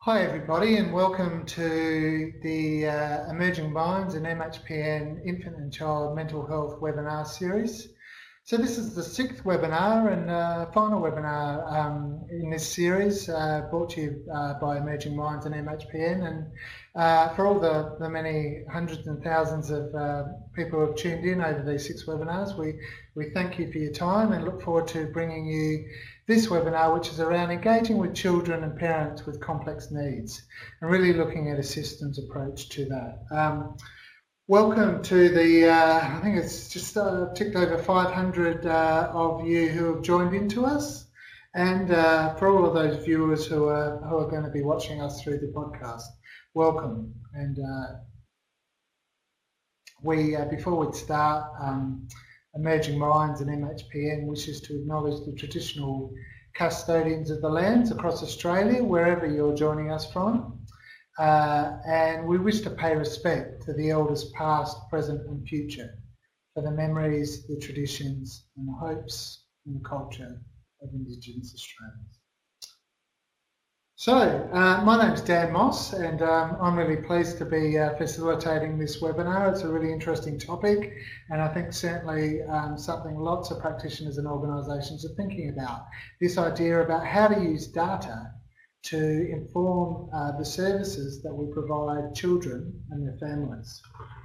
Hi everybody and welcome to the Emerging Minds in MHPN Infant and Child Mental Health webinar series. So this is the sixth webinar and final webinar in this series brought to you by Emerging Minds and MHPN, and for all the many hundreds and thousands of people who have tuned in over these six webinars, we thank you for your time and look forward to bringing you this webinar, which is around engaging with children and parents with complex needs and really looking at a systems approach to that. Welcome to the, I think it's just ticked over 500 of you who have joined into us, and for all of those viewers who are going to be watching us through the podcast, welcome. And before we start, Emerging Minds and MHPN wishes to acknowledge the traditional custodians of the lands across Australia, wherever you're joining us from. And we wish to pay respect to the elders past, present and future for the memories, the traditions and the hopes and the culture of Indigenous Australians. So, my name's Dan Moss and I'm really pleased to be facilitating this webinar. It's a really interesting topic and I think certainly something lots of practitioners and organisations are thinking about. This idea about how to use data to inform the services that we provide children and their families.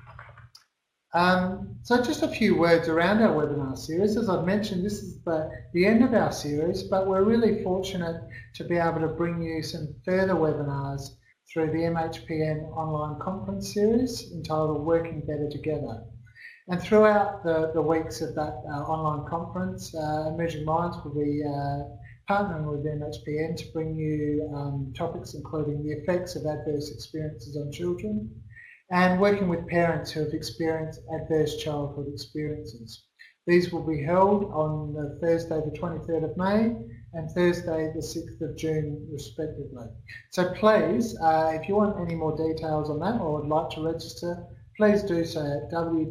So just a few words around our webinar series. As I've mentioned, this is the end of our series, but we're really fortunate to be able to bring you some further webinars through the MHPN online conference series entitled Working Better Together. And throughout the weeks of that online conference, Emerging Minds will be partnering with MHPN to bring you topics including the effects of adverse experiences on children and working with parents who have experienced adverse childhood experiences. These will be held on Thursday the 23rd of May and Thursday the 6th of June respectively. So please, if you want any more details on that or would like to register, please do so at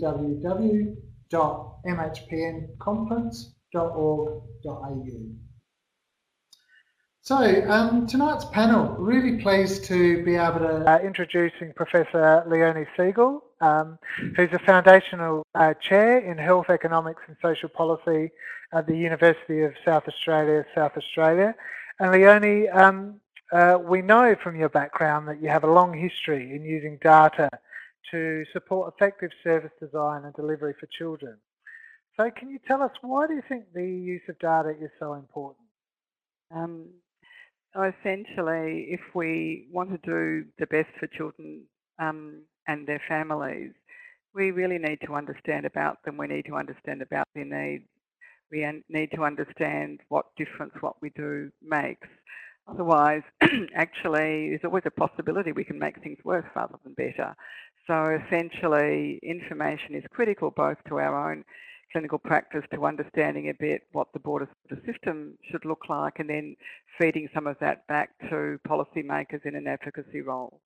www.mhpnconference.org.au. So tonight's panel, really pleased to be able to introducing Professor Leonie Siegel, who's a foundational chair in Health Economics and Social Policy at the University of South Australia, South Australia. And Leonie, we know from your background that you have a long history in using data to support effective service design and delivery for children. So can you tell us, why do you think the use of data is so important? Essentially, if we want to do the best for children and their families, we really need to understand about them. We need to understand about their needs. We need to understand what difference what we do makes. Otherwise, actually, there's always a possibility we can make things worse rather than better. So essentially, information is critical both to our own clinical practice, to understanding a bit what the border system should look like, and then feeding some of that back to policymakers in an advocacy role.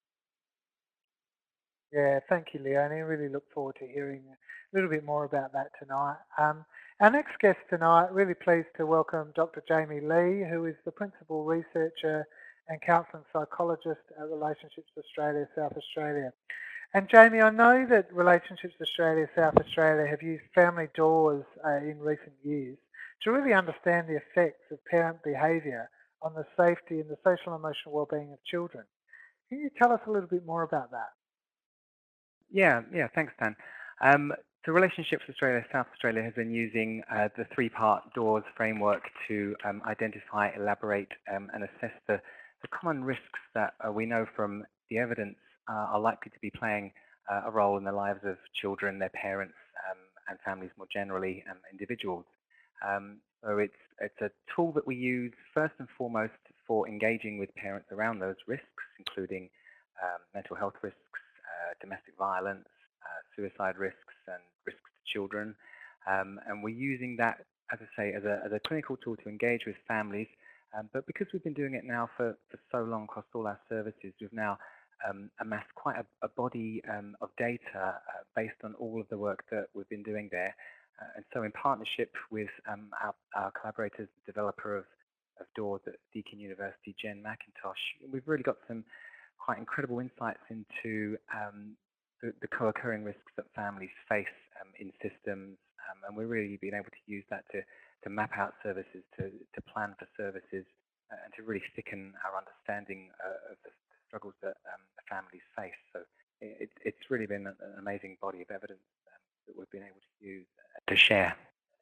Yeah, thank you, Leonie. I really look forward to hearing a little bit more about that tonight. Our next guest tonight, really pleased to welcome Dr. Jamie Lee, who is the Principal Researcher and Counselling Psychologist at Relationships Australia, South Australia. And Jamie, I know that Relationships Australia, South Australia have used family doors in recent years to really understand the effects of parent behaviour on the safety and the social and emotional wellbeing of children. Can you tell us a little bit more about that? Yeah, thanks, Dan. The Relationships Australia, South Australia has been using the three-part DOORS framework to identify, elaborate and assess the common risks that we know from the evidence are likely to be playing a role in the lives of children, their parents and families more generally, and individuals. So it's a tool that we use first and foremost for engaging with parents around those risks, including mental health risks, domestic violence, suicide risks and risks to children. And we're using that, as I say, as a clinical tool to engage with families. But because we've been doing it now for so long across all our services, we've now amassed quite a body of data based on all of the work that we've been doing there. And so in partnership with our collaborators, the developer of Doors at Deakin University, Jen McIntosh. We've really got some quite incredible insights into the co-occurring risks that families face in systems, and we're really being able to use that to map out services, to plan for services, and to really thicken our understanding of the struggles that the families face. So it's really been an amazing body of evidence that we've been able to use to share.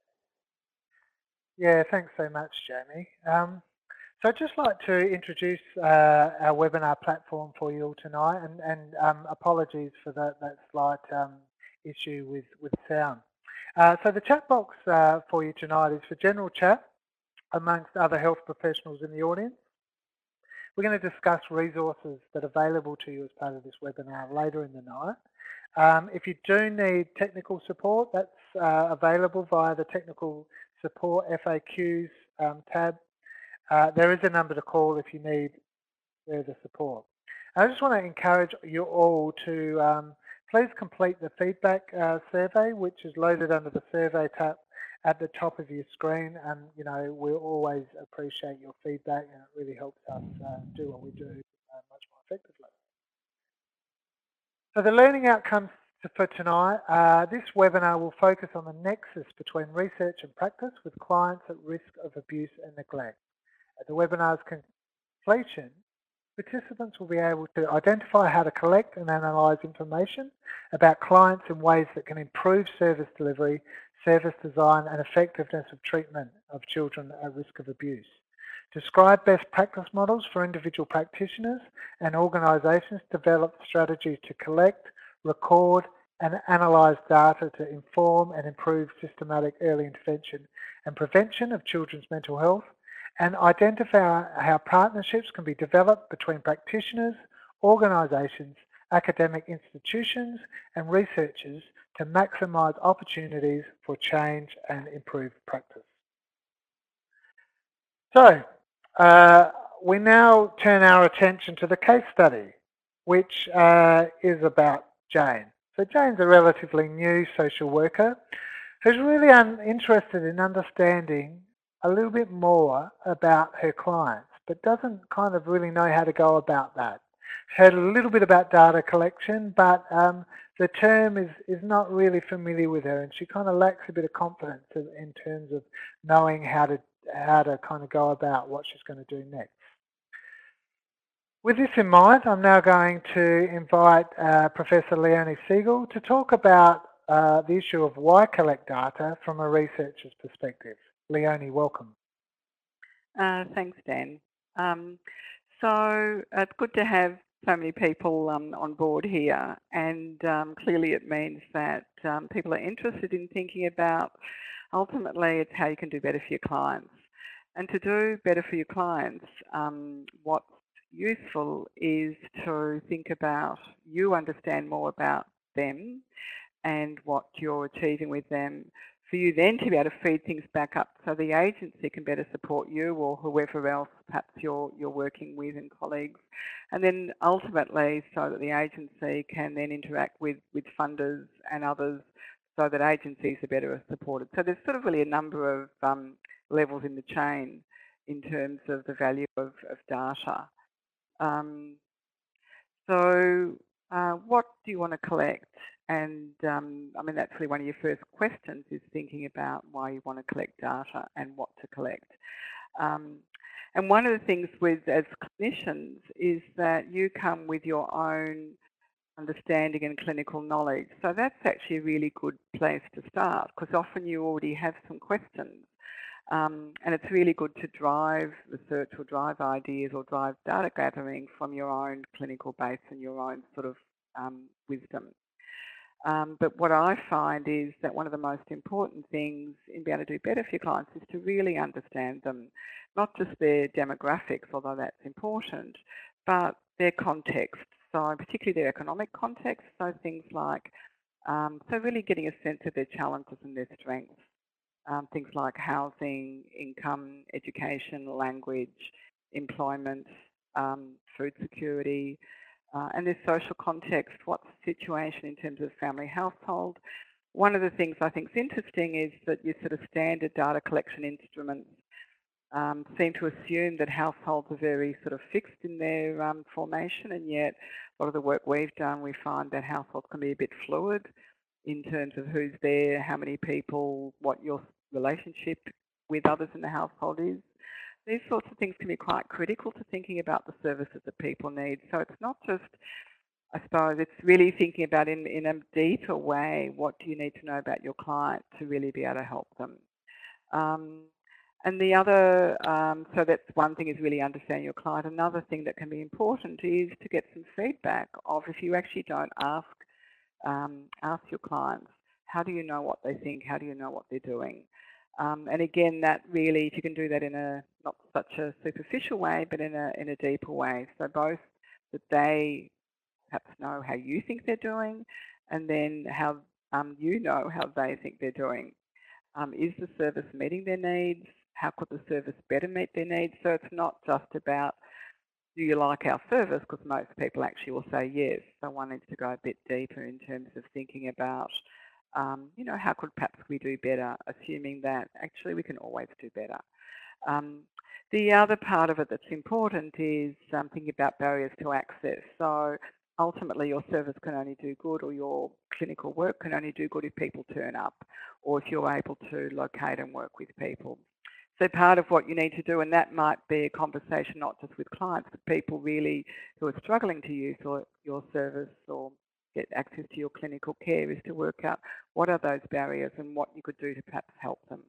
Yeah, thanks so much, Jamie. So I'd just like to introduce our webinar platform for you all tonight, and apologies for that slight issue with sound. So the chat box for you tonight is for general chat amongst other health professionals in the audience. We're going to discuss resources that are available to you as part of this webinar later in the night. If you do need technical support, that's available via the technical support FAQs tab. There is a number to call if you need further support. I just want to encourage you all to please complete the feedback survey, which is loaded under the survey tab at the top of your screen. And we always appreciate your feedback, and it really helps us do what we do much more effectively. So the learning outcomes for tonight, this webinar will focus on the nexus between research and practice with clients at risk of abuse and neglect. At the webinar's completion, participants will be able to identify how to collect and analyse information about clients in ways that can improve service delivery, service design and effectiveness of treatment of children at risk of abuse. Describe best practice models for individual practitioners and organisations to develop strategies to collect, record and analyse data to inform and improve systematic early intervention and prevention of children's mental health, and identify how partnerships can be developed between practitioners, organisations, academic institutions and researchers to maximise opportunities for change and improved practice. So, we now turn our attention to the case study, which is about Jane. So Jane's a relatively new social worker who's really interested in understanding a little bit more about her clients, but doesn't kind of really know how to go about that. She's heard a little bit about data collection, but the term is not really familiar with her, and she kind of lacks a bit of confidence in terms of knowing how to kind of go about what she's going to do next. With this in mind, I'm now going to invite Professor Leonie Siegel to talk about the issue of why collect data from a researcher's perspective. Leonie, welcome. Thanks, Dan. So it's good to have so many people on board here, and clearly it means that people are interested in thinking about, ultimately, it's how you can do better for your clients. And to do better for your clients, what's useful is to think about, you understand more about them and what you're achieving with them, for you then to be able to feed things back up so the agency can better support you or whoever else perhaps you're working with and colleagues. And then ultimately so that the agency can then interact with funders and others so that agencies are better supported. So there's sort of really a number of levels in the chain in terms of the value of data. What do you want to collect? And I mean, that's really one of your first questions, is thinking about why you want to collect data and what to collect. And one of the things as clinicians is that you come with your own understanding and clinical knowledge. So that's actually a really good place to start, because often you already have some questions. And it's really good to drive research or drive ideas or drive data gathering from your own clinical base and your own sort of wisdom. But what I find is that one of the most important things in being able to do better for your clients is to really understand them, not just their demographics, although that's important, but their context. So particularly their economic context, so things like, so really getting a sense of their challenges and their strengths. Things like housing, income, education, language, employment, food security, and their social context. What's the situation in terms of family household? One of the things I think is interesting is that your sort of standard data collection instruments seem to assume that households are very sort of fixed in their formation, and yet a lot of the work we've done, we find that households can be a bit fluid in terms of who's there, how many people, what your relationship with others in the household is. These sorts of things can be quite critical to thinking about the services that people need. So it's not just, I suppose, it's really thinking about in a deeper way, what do you need to know about your client to really be able to help them. And the other, so that's one thing, is really understanding your client. Another thing that can be important is to get some feedback of, if you actually don't ask your clients, how do you know what they think? How do you know what they're doing? And again, that really, if you can do that in a not such a superficial way, but in a deeper way. So both that they perhaps know how you think they're doing, and then how you know how they think they're doing. Is the service meeting their needs? How could the service better meet their needs? So it's not just about, do you like our service? Because most people actually will say yes. So one needs to go a bit deeper in terms of thinking about, you know, how could perhaps we do better, assuming that actually we can always do better. The other part of it that's important is thinking about barriers to access. So ultimately your service can only do good, or your clinical work can only do good, if people turn up, or if you're able to locate and work with people. So part of what you need to do, and that might be a conversation not just with clients, but people really who are struggling to use your service or get access to your clinical care, is to work out what are those barriers and what you could do to perhaps help them.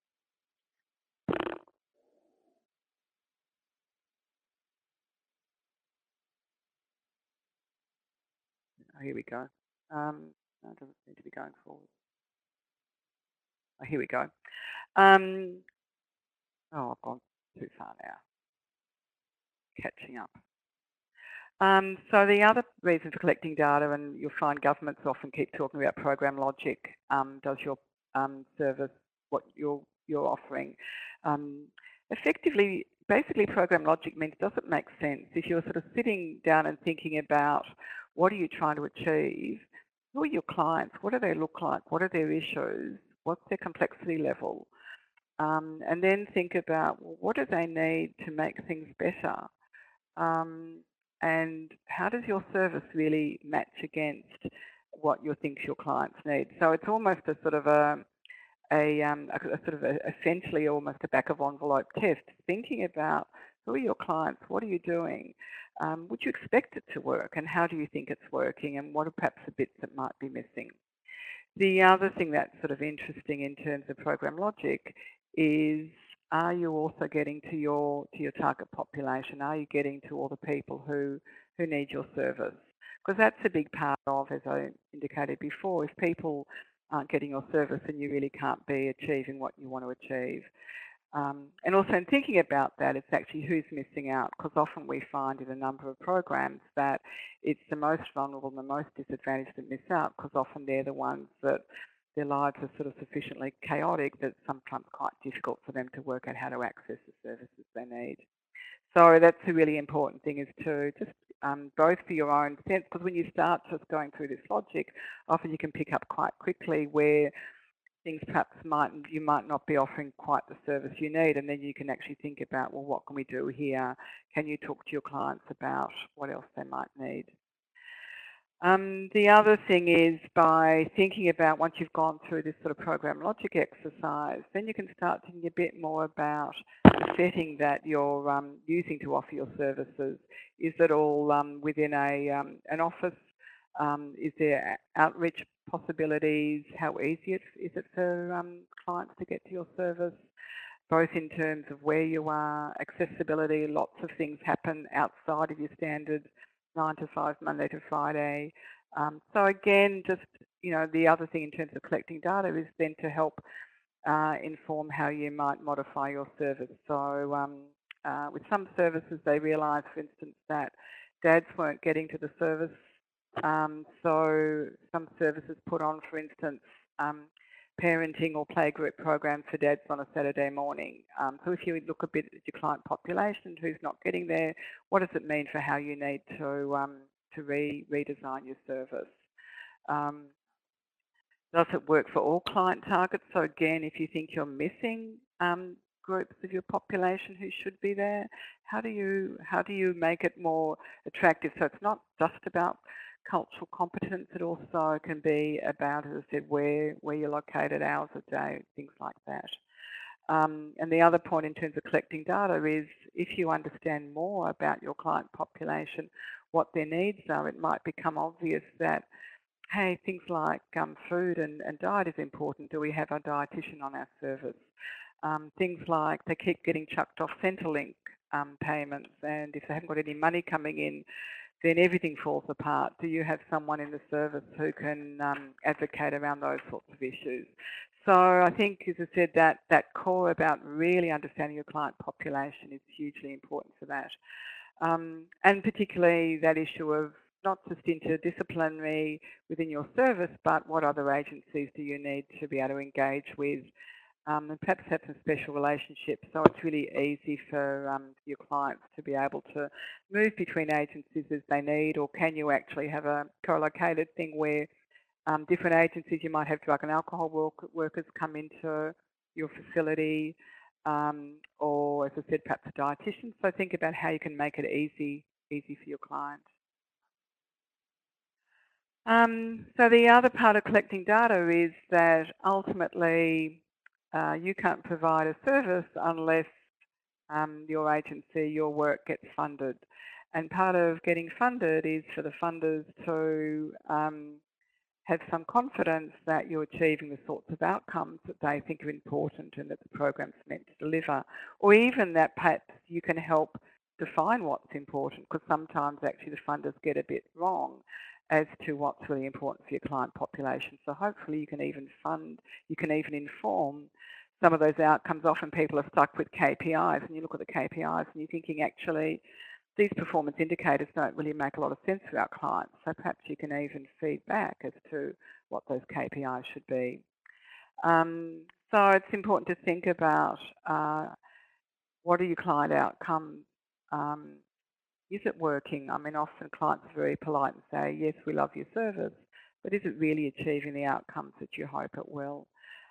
Oh, here we go. No, it doesn't seem to be going forward. Oh, here we go. Oh, I've gone too far now. Catching up. So the other reason for collecting data, and you'll find governments often keep talking about program logic, does your service, what you're offering. Effectively, basically program logic means, does it make sense? If you're sort of sitting down and thinking about what are you trying to achieve, who are your clients, what do they look like, what are their issues, what's their complexity level, and then think about, well, what do they need to make things better? And how does your service really match against what you think your clients need? So it's almost a sort of essentially almost a back of envelope test, thinking about who are your clients, what are you doing, would you expect it to work, and how do you think it's working, and what are perhaps the bits that might be missing? The other thing that's sort of interesting in terms of program logic is, are you also getting to your target population? Are you getting to all the people who need your service? Because that's a big part of, as I indicated before, if people aren't getting your service, then you really can't be achieving what you want to achieve. And also in thinking about that, it's actually who's missing out, because often we find in a number of programs that it's the most vulnerable and the most disadvantaged that miss out, because often they're the ones that their lives are sort of sufficiently chaotic that it's sometimes quite difficult for them to work out how to access the services they need. So that's a really important thing, is to just both for your own sense, because when you start just going through this logic, often you can pick up quite quickly where things perhaps you might not be offering quite the service you need, and then you can actually think about, well, what can we do here? Can you talk to your clients about what else they might need? The other thing is, by thinking about, once you've gone through this sort of program logic exercise, then you can start thinking a bit more about the setting that you're using to offer your services. Is it all within an office? Is there outreach possibilities? How easy is it for clients to get to your service? Both in terms of where you are, accessibility, lots of things happen outside of your standard 9 to 5, Monday to Friday. So again, just, you know, the other thing in terms of collecting data is then to help inform how you might modify your service. So with some services, they realise, for instance, that dads weren't getting to the service. So some services put on, for instance, parenting or playgroup programs for dads on a Saturday morning. So if you look a bit at your client population, who's not getting there, what does it mean for how you need to redesign your service? Does it work for all client targets? So again, if you think you're missing groups of your population who should be there? How do you make it more attractive? So it's not just about cultural competence, it also can be about, as I said, where you're located, hours a day, things like that. And the other point in terms of collecting data is if you understand more about your client population, what their needs are, it might become obvious that, hey, things like food and diet is important. Do we have a dietitian on our service? Things like they keep getting chucked off Centrelink payments, and if they haven't got any money coming in, then everything falls apart. Do you have someone in the service who can advocate around those sorts of issues? So I think, as I said, that core about really understanding your client population is hugely important for that. And particularly that issue of not just interdisciplinary within your service, but what other agencies do you need to be able to engage with, and perhaps have some special relationships. So it's really easy for your clients to be able to move between agencies as they need, or can you actually have a co-located thing where different agencies, you might have drug and alcohol workers come into your facility, or as I said, perhaps a dietitian. So think about how you can make it easy for your client. So the other part of collecting data is that ultimately you can't provide a service unless your agency, your work gets funded. And part of getting funded is for the funders to have some confidence that you're achieving the sorts of outcomes that they think are important and that the program's meant to deliver. Or even that perhaps you can help define what's important, because sometimes actually the funders get a bit wrong as to what's really important for your client population. So hopefully you can even inform some of those outcomes. Often people are stuck with KPIs, and you look at the KPIs and you're thinking, actually, these performance indicators don't really make a lot of sense for our clients. So perhaps you can even feed back as to what those KPIs should be. So it's important to think about what are your client outcomes? Is it working? I mean, often clients are very polite and say, yes, we love your service, but is it really achieving the outcomes that you hope it will?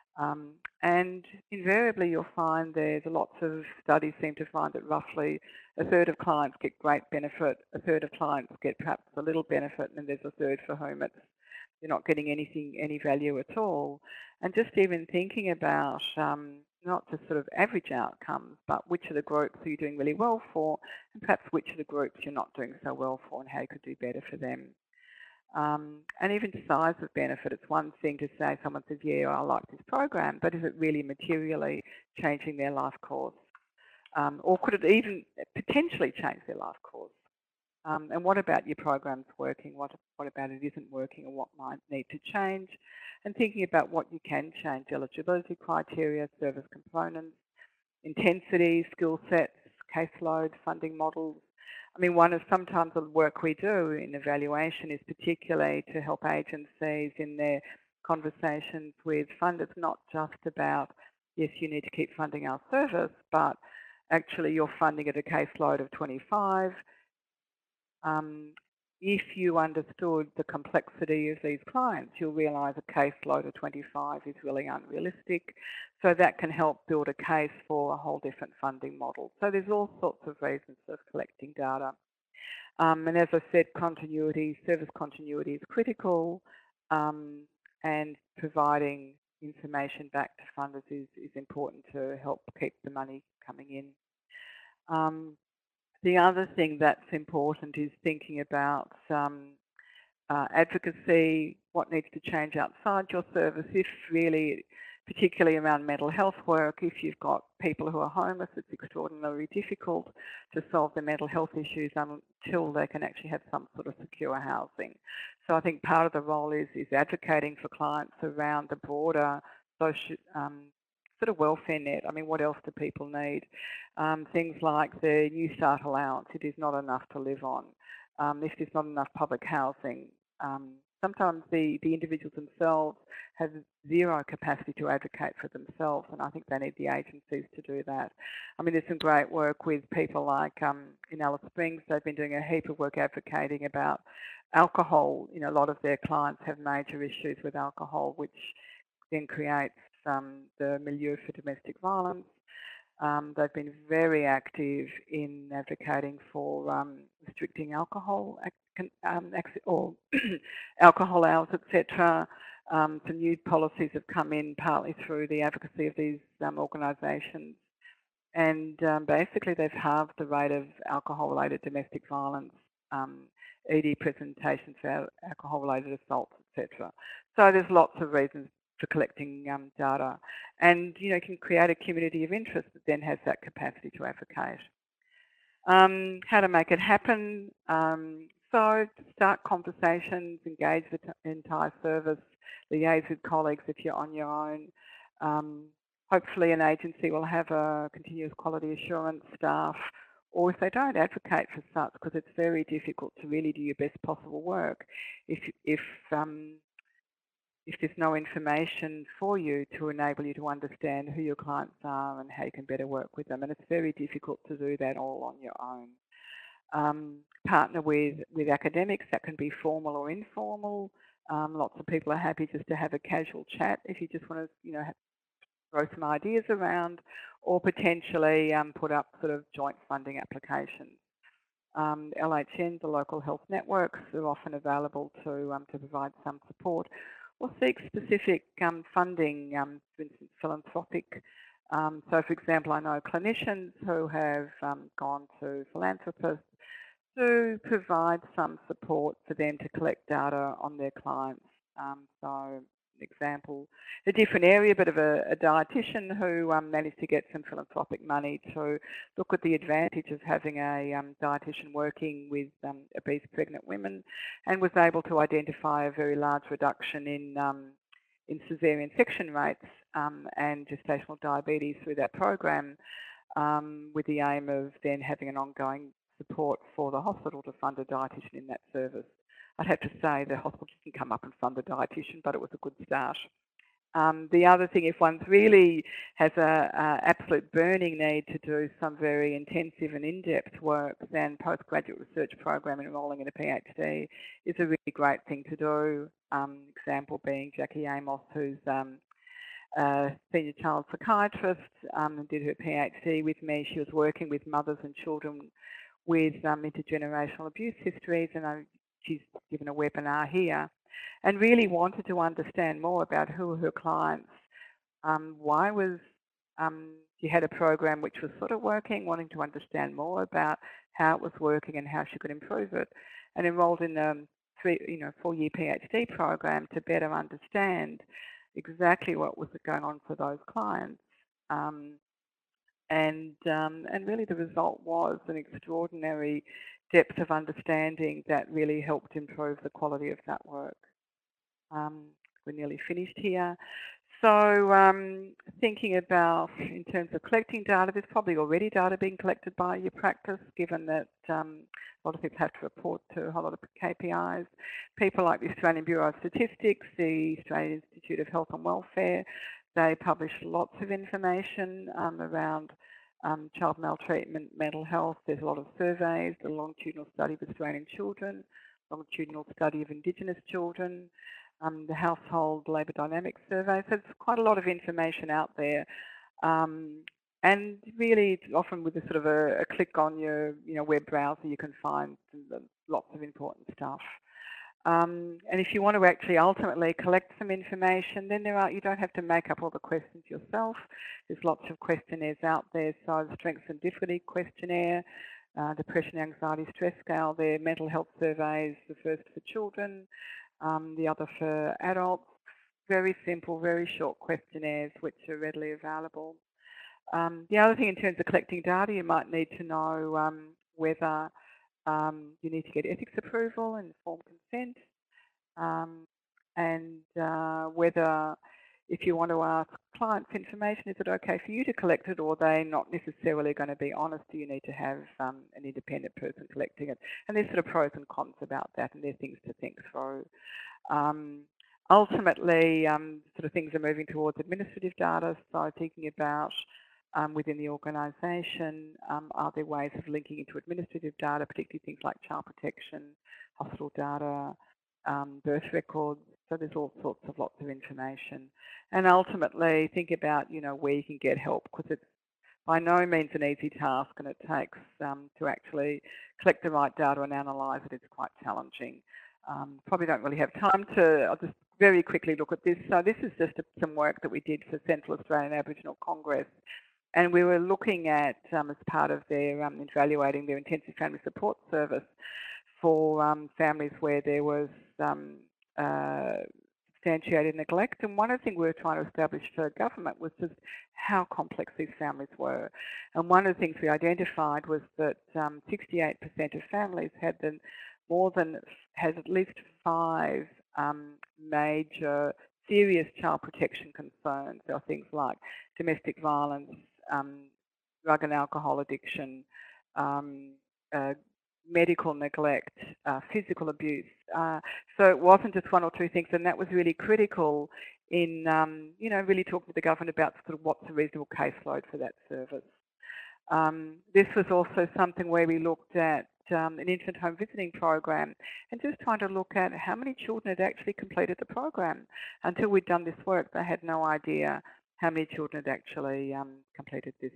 And invariably you'll find there's lots of studies seem to find that roughly a third of clients get great benefit, a third of clients get perhaps a little benefit, and there's a third for whom you're not getting any value at all. And just even thinking about not just sort of average outcomes, but which of the groups are you doing really well for, and perhaps which of the groups you're not doing so well for and how you could do better for them. And even size of benefit, it's one thing to say someone says, yeah, I like this program, but is it really materially changing their life course? Or could it even potentially change their life course? And what about your programs working? What about it isn't working, and what might need to change? And thinking about what you can change: eligibility criteria, service components, intensity, skill sets, caseload, funding models. I mean, one of sometimes the work we do in evaluation is particularly to help agencies in their conversations with funders, not just about, yes, you need to keep funding our service, but actually you're funding at a caseload of 25. If you understood the complexity of these clients, you'll realise a caseload of 25 is really unrealistic. So that can help build a case for a whole different funding model. So there's all sorts of reasons for collecting data. And as I said, service continuity is critical, and providing information back to funders is important to help keep the money coming in. The other thing that's important is thinking about advocacy, what needs to change outside your service, if really, particularly around mental health work, if you've got people who are homeless, it's extraordinarily difficult to solve their mental health issues until they can actually have some sort of secure housing. So I think part of the role is advocating for clients around the broader social sort of welfare net. I mean, what else do people need? Things like the New Start allowance, it is not enough to live on. If there's not enough public housing, sometimes the individuals themselves have zero capacity to advocate for themselves, and I think they need the agencies to do that. I mean, there's some great work with people like in Alice Springs. They've been doing a heap of work advocating about alcohol. You know, a lot of their clients have major issues with alcohol, which then creates the milieu for domestic violence. They've been very active in advocating for restricting alcohol or alcohol hours, etc. Some new policies have come in partly through the advocacy of these organisations, and basically they've halved the rate of alcohol-related domestic violence, ED presentations for alcohol-related assaults, etc. So there's lots of reasons for collecting data, and can create a community of interest that then has that capacity to advocate. How to make it happen? So start conversations, engage the entire service, liaise with colleagues if you're on your own. Hopefully an agency will have a continuous quality assurance staff, or if they don't, advocate for such, because it's very difficult to really do your best possible work if there's no information for you to enable you to understand who your clients are and how you can better work with them. And it's very difficult to do that all on your own. Partner with academics. That can be formal or informal. Lots of people are happy just to have a casual chat if you just want to, throw some ideas around, or potentially put up sort of joint funding applications. LHN, the local health networks, are often available to provide some support, or seek specific funding, for instance, philanthropic. So, for example, I know clinicians who have gone to philanthropists to provide some support for them to collect data on their clients. So, example, a different area, but of a dietitian who managed to get some philanthropic money to look at the advantage of having a dietitian working with obese pregnant women, and was able to identify a very large reduction in caesarean section rates and gestational diabetes through that program, with the aim of then having an ongoing support for the hospital to fund a dietitian in that service. I'd have to say the hospital didn't come up and fund a dietitian, but it was a good start. The other thing, if one really has a absolute burning need to do some very intensive and in-depth work, then postgraduate research program enrolling in a PhD is a really great thing to do. Example being Jackie Amos, who's a senior child psychiatrist, and did her PhD with me. She was working with mothers and children with intergenerational abuse histories, and she's given a webinar here, and really wanted to understand more about who were her clients. Why was she had a program which was sort of working, wanting to understand more about how it was working and how she could improve it, and enrolled in a 4-year PhD program to better understand exactly what was going on for those clients. And really the result was an extraordinary depth of understanding that really helped improve the quality of that work. We're nearly finished here. So thinking about, in terms of collecting data, there's probably already data being collected by your practice, given that a lot of people have to report to a whole lot of KPIs. People like the Australian Bureau of Statistics, the Australian Institute of Health and Welfare, they publish lots of information around child maltreatment, mental health. There's a lot of surveys, the longitudinal study of Australian children, longitudinal study of Indigenous children, the household labour dynamics survey. So there's quite a lot of information out there. And really, often with a sort of a click on your web browser, you can find lots of important stuff. And if you want to actually ultimately collect some information, then you don't have to make up all the questions yourself. There's lots of questionnaires out there. So the Strengths and Difficulty questionnaire, depression, anxiety, stress scale, their mental health surveys, the first for children, the other for adults. Very simple, very short questionnaires which are readily available. The other thing in terms of collecting data, you might need to know whether you need to get ethics approval and informed consent, and whether, if you want to ask clients information, is it okay for you to collect it, or are they not necessarily going to be honest? Do you need to have an independent person collecting it? And there's sort of pros and cons about that, and there are things to think through. Ultimately, sort of things are moving towards administrative data, so thinking about within the organisation, are there ways of linking into administrative data, particularly things like child protection, hospital data, birth records. So there's all sorts of lots of information. And ultimately think about, where you can get help, because it's by no means an easy task, and it takes to actually collect the right data and analyse it. It's quite challenging. Probably don't really have time to. I'll just very quickly look at this. So this is just some work that we did for Central Australian Aboriginal Congress, and we were looking at as part of their evaluating their intensive family support service for families where there was substantiated neglect. And one of the things we were trying to establish for government was just how complex these families were. And one of the things we identified was that 68% of families had at least 5 major serious child protection concerns. There are things like domestic violence, drug and alcohol addiction, medical neglect, physical abuse. So it wasn't just 1 or 2 things, and that was really critical in, really talking to the government about sort of what's a reasonable caseload for that service. This was also something where we looked at an infant home visiting program and just trying to look at how many children had actually completed the program. Until we'd done this work, they had no idea how many children had actually completed this.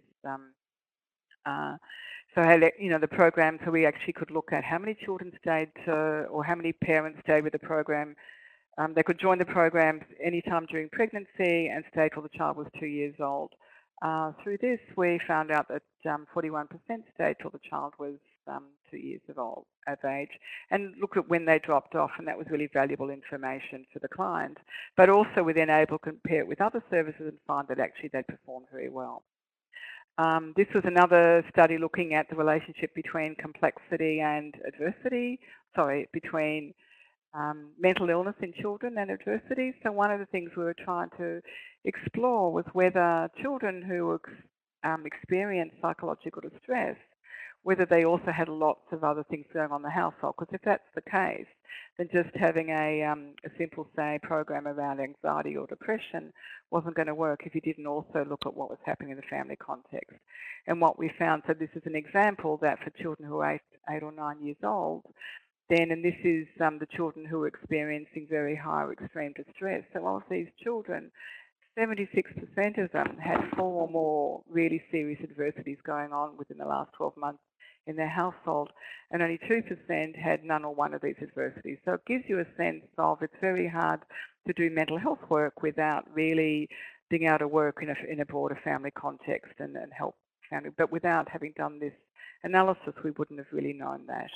So the program, so we actually could look at how many children stayed or how many parents stayed with the program. They could join the program anytime during pregnancy and stay till the child was 2 years old. Through this, we found out that 41% stayed till the child was 2 years of age, and look at when they dropped off, and that was really valuable information for the client. But also we then able to compare it with other services and find that actually they performed very well. This was another study looking at the relationship between complexity and adversity, between mental illness in children and adversity. So one of the things we were trying to explore was whether children who experienced psychological distress, whether they also had lots of other things going on in the household. Because if that's the case, then just having a simple, say, program around anxiety or depression wasn't going to work if you didn't also look at what was happening in the family context. And what we found, so this is an example that for children who are 8 or 9 years old, then, and this is the children who are experiencing very high or extreme distress. So of these children, 76% of them had 4 or more really serious adversities going on within the last 12 months in their household, and only 2% had none or one of these adversities. So it gives you a sense of it's very hard to do mental health work without really being able to work in a broader family context and help family. But without having done this analysis, we wouldn't have really known that.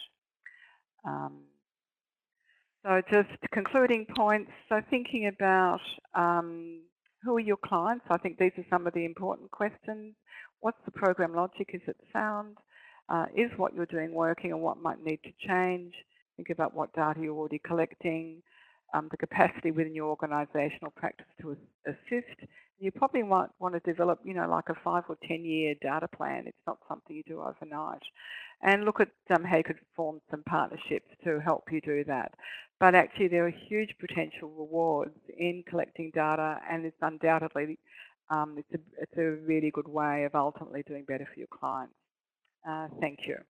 So just concluding points, so thinking about who are your clients? I think these are some of the important questions. What's the program logic? Is it sound? Is what you're doing working, and what might need to change? Think about what data you're already collecting, the capacity within your organisational practice to assist. You probably might want to develop, like a 5 or 10 year data plan. It's not something you do overnight. And look at how you could form some partnerships to help you do that. But actually there are huge potential rewards in collecting data, and it's undoubtedly, it's a really good way of ultimately doing better for your clients. Thank you.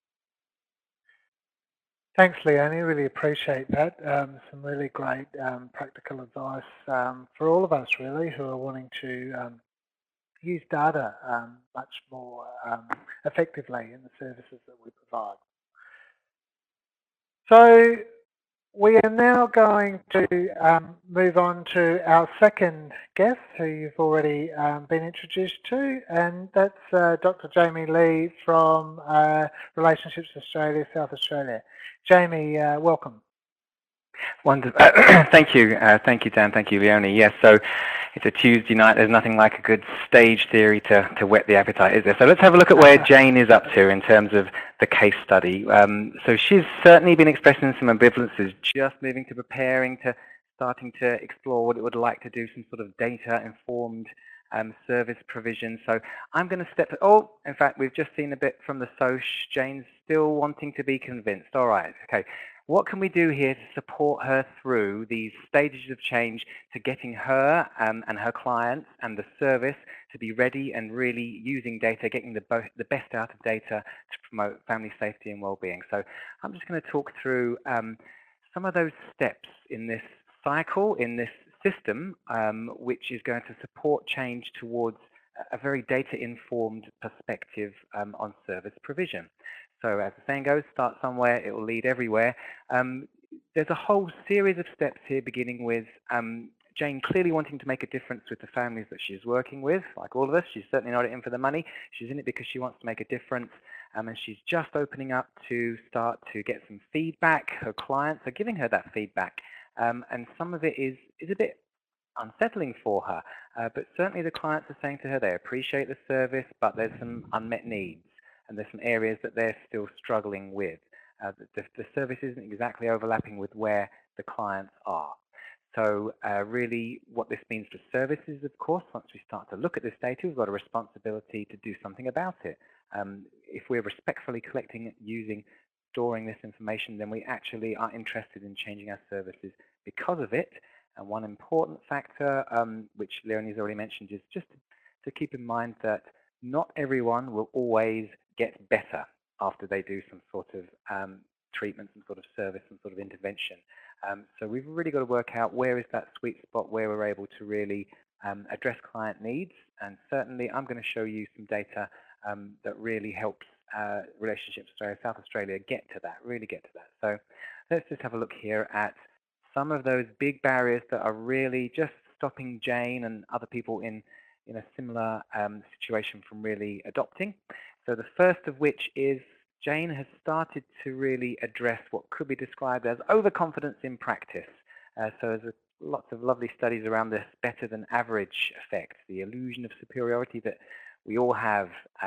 Thanks, Leonie. Really appreciate that. Some really great practical advice for all of us, really, who are wanting to use data much more effectively in the services that we provide. So we are now going to move on to our second guest, who you've already been introduced to, and that's Dr. Jamie Lee from Relationships Australia, South Australia. Jamie, welcome. Wonderful. Thank you, Dan. Thank you, Leonie. Yes, so it's a Tuesday night. There's nothing like a good stage theory to whet the appetite, is there? So let's have a look at where Jane is up to in terms of the case study. So she's certainly been expressing some ambivalences, just moving to preparing to starting to explore what it would like to do, some sort of data-informed service provision. So I'm going to step. Oh, in fact, we've just seen a bit from the SOCH. Jane's still wanting to be convinced. All right, okay. What can we do here to support her through these stages of change to getting her and her clients and the service to be ready and really using data, getting the best out of data to promote family safety and well-being? So I'm just going to talk through some of those steps in this cycle, in this system, which is going to support change towards a very data-informed perspective on service provision. So as the saying goes, start somewhere, it will lead everywhere. There's a whole series of steps here, beginning with Jane clearly wanting to make a difference with the families that she's working with. Like all of us, she's certainly not in for the money. She's in it because she wants to make a difference, and she's just opening up to start to get some feedback. Her clients are giving her that feedback, and some of it is a bit unsettling for her, but certainly the clients are saying to her they appreciate the service, but there's some unmet needs, and there's some areas that they're still struggling with. The service isn't exactly overlapping with where the clients are. So really what this means for services, of course, once we start to look at this data, we've got a responsibility to do something about it. If we're respectfully collecting, using, storing this information, then we actually are interested in changing our services because of it. And one important factor, which Leonie's already mentioned, is just to keep in mind that not everyone will always get better after they do some sort of treatment, some sort of service, some sort of intervention. So we've really got to work out where is that sweet spot where we're able to really address client needs. And certainly I'm going to show you some data that really helps Relationships Australia, South Australia really get to that. So let's just have a look here at some of those big barriers that are really just stopping Jane and other people in a similar situation from really adopting. So the first of which is Jane has started to really address what could be described as overconfidence in practice. So there's lots of lovely studies around this better than average effect, the illusion of superiority that we all have.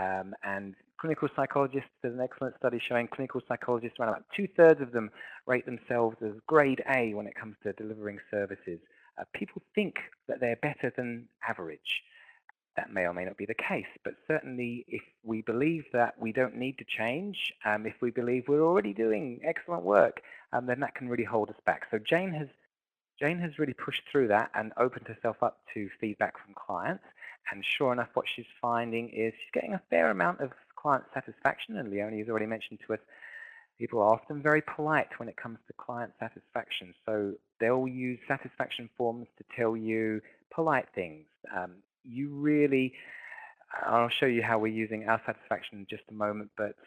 And clinical psychologists, there's an excellent study showing clinical psychologists, around about 2/3 of them rate themselves as grade A when it comes to delivering services. People think that they're better than average. That may or may not be the case, but certainly if we believe that we don't need to change, if we believe we're already doing excellent work, then that can really hold us back. So Jane has really pushed through that and opened herself up to feedback from clients. And sure enough, what she's finding is she's getting a fair amount of client satisfaction. And Leonie has already mentioned to us, people are often very polite when it comes to client satisfaction. So they'll use satisfaction forms to tell you polite things. You really, I'll show you how we're using our satisfaction in just a moment, but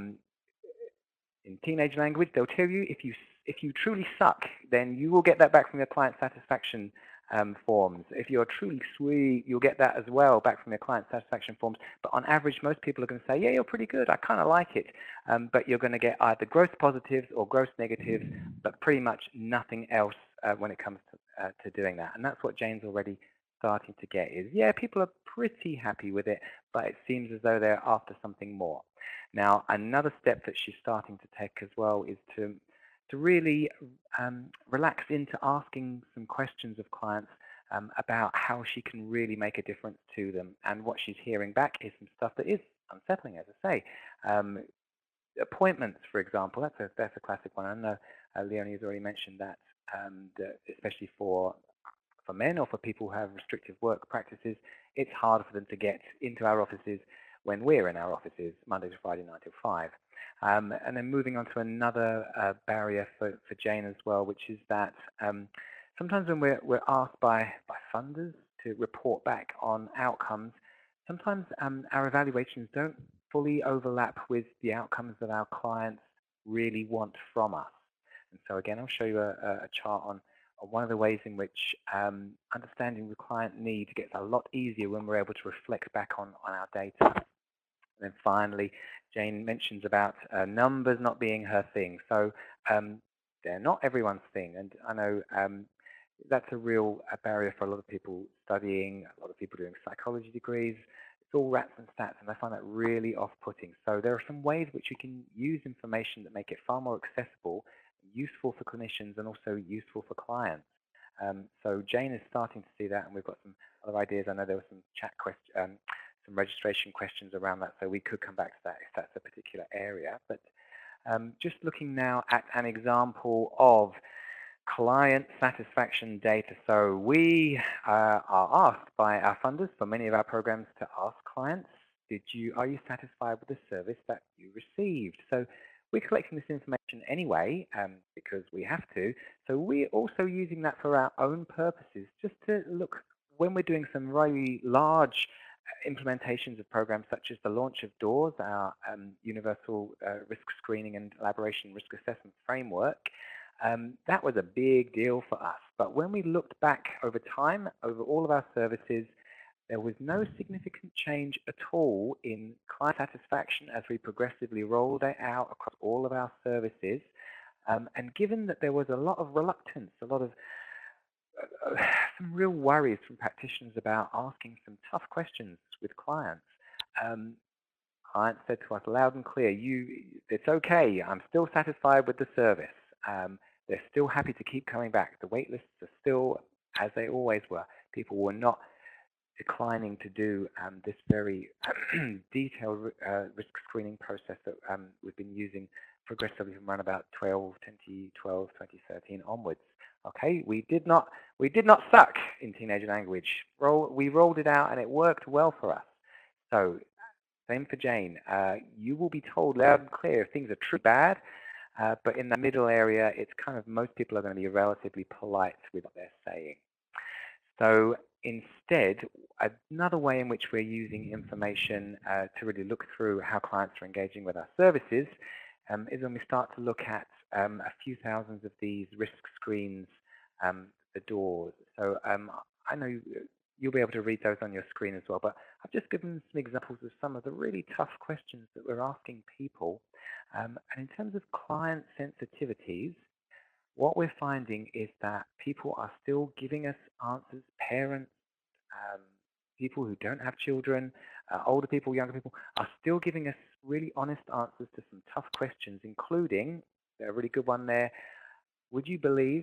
in teenage language, they'll tell you if you truly suck, then you will get that back from your client satisfaction forms. If you're truly sweet, you'll get that as well back from your client satisfaction forms. But on average, most people are going to say, yeah, you're pretty good, I kind of like it. But you're going to get either gross positives or gross negatives, but pretty much nothing else when it comes to doing that. And that's what Jane's already starting to get is, yeah, people are pretty happy with it, but it seems as though they're after something more. Now, another step that she's starting to take as well is to really relax into asking some questions of clients about how she can really make a difference to them. And what she's hearing back is some stuff that is unsettling, as I say. Appointments, for example, that's a classic one. I know Leonie has already mentioned that, especially for men or for people who have restrictive work practices, it's hard for them to get into our offices when we're in our offices, Monday to Friday, 9 to 5. And then moving on to another barrier for Jane as well, which is that sometimes when we're asked by funders to report back on outcomes, sometimes our evaluations don't fully overlap with the outcomes that our clients really want from us. And so again, I'll show you a chart on one of the ways in which understanding the client need gets a lot easier when we're able to reflect back on our data. And then finally, Jane mentions about numbers not being her thing. So they're not everyone's thing. And I know that's a real barrier for a lot of people studying, a lot of people doing psychology degrees. It's all rats and stats, and I find that really off-putting. So there are some ways which we can use information that make it far more accessible, useful for clinicians, and also useful for clients. So Jane is starting to see that, and we've got some other ideas. I know there were some chat questions, some registration questions around that, so we could come back to that if that's a particular area. But just looking now at an example of client satisfaction data. So we are asked by our funders for many of our programs to ask clients, are you satisfied with the service that you received? So we're collecting this information anyway because we have to. So we're also using that for our own purposes, just to look when we're doing some really large implementations of programs such as the launch of DOORS, our Universal Risk Screening and Elaboration Risk Assessment Framework, that was a big deal for us. But when we looked back over time, over all of our services, there was no significant change at all in client satisfaction as we progressively rolled it out across all of our services. And given that there was a lot of reluctance, a lot of some real worries from practitioners about asking some tough questions with clients, clients said to us loud and clear, it's okay, I'm still satisfied with the service. They're still happy to keep coming back. The wait lists are still as they always were. People were not declining to do this very detailed risk screening process that we've been using progressively from around about 2012, 2013 onwards. Okay, we did not suck in teenage language. We rolled it out and it worked well for us. So same for Jane. You will be told loud and clear if things are true bad, but in the middle area, it's kind of most people are going to be relatively polite with what they're saying. So instead, another way in which we're using information to really look through how clients are engaging with our services is when we start to look at a few thousands of these risk screens, the DOORS. So I know you'll be able to read those on your screen as well, but I've just given some examples of some of the really tough questions that we're asking people. And in terms of client sensitivities, what we're finding is that people are still giving us answers, parents, people who don't have children, older people, younger people, are still giving us really honest answers to some tough questions, including, a really good one there, would you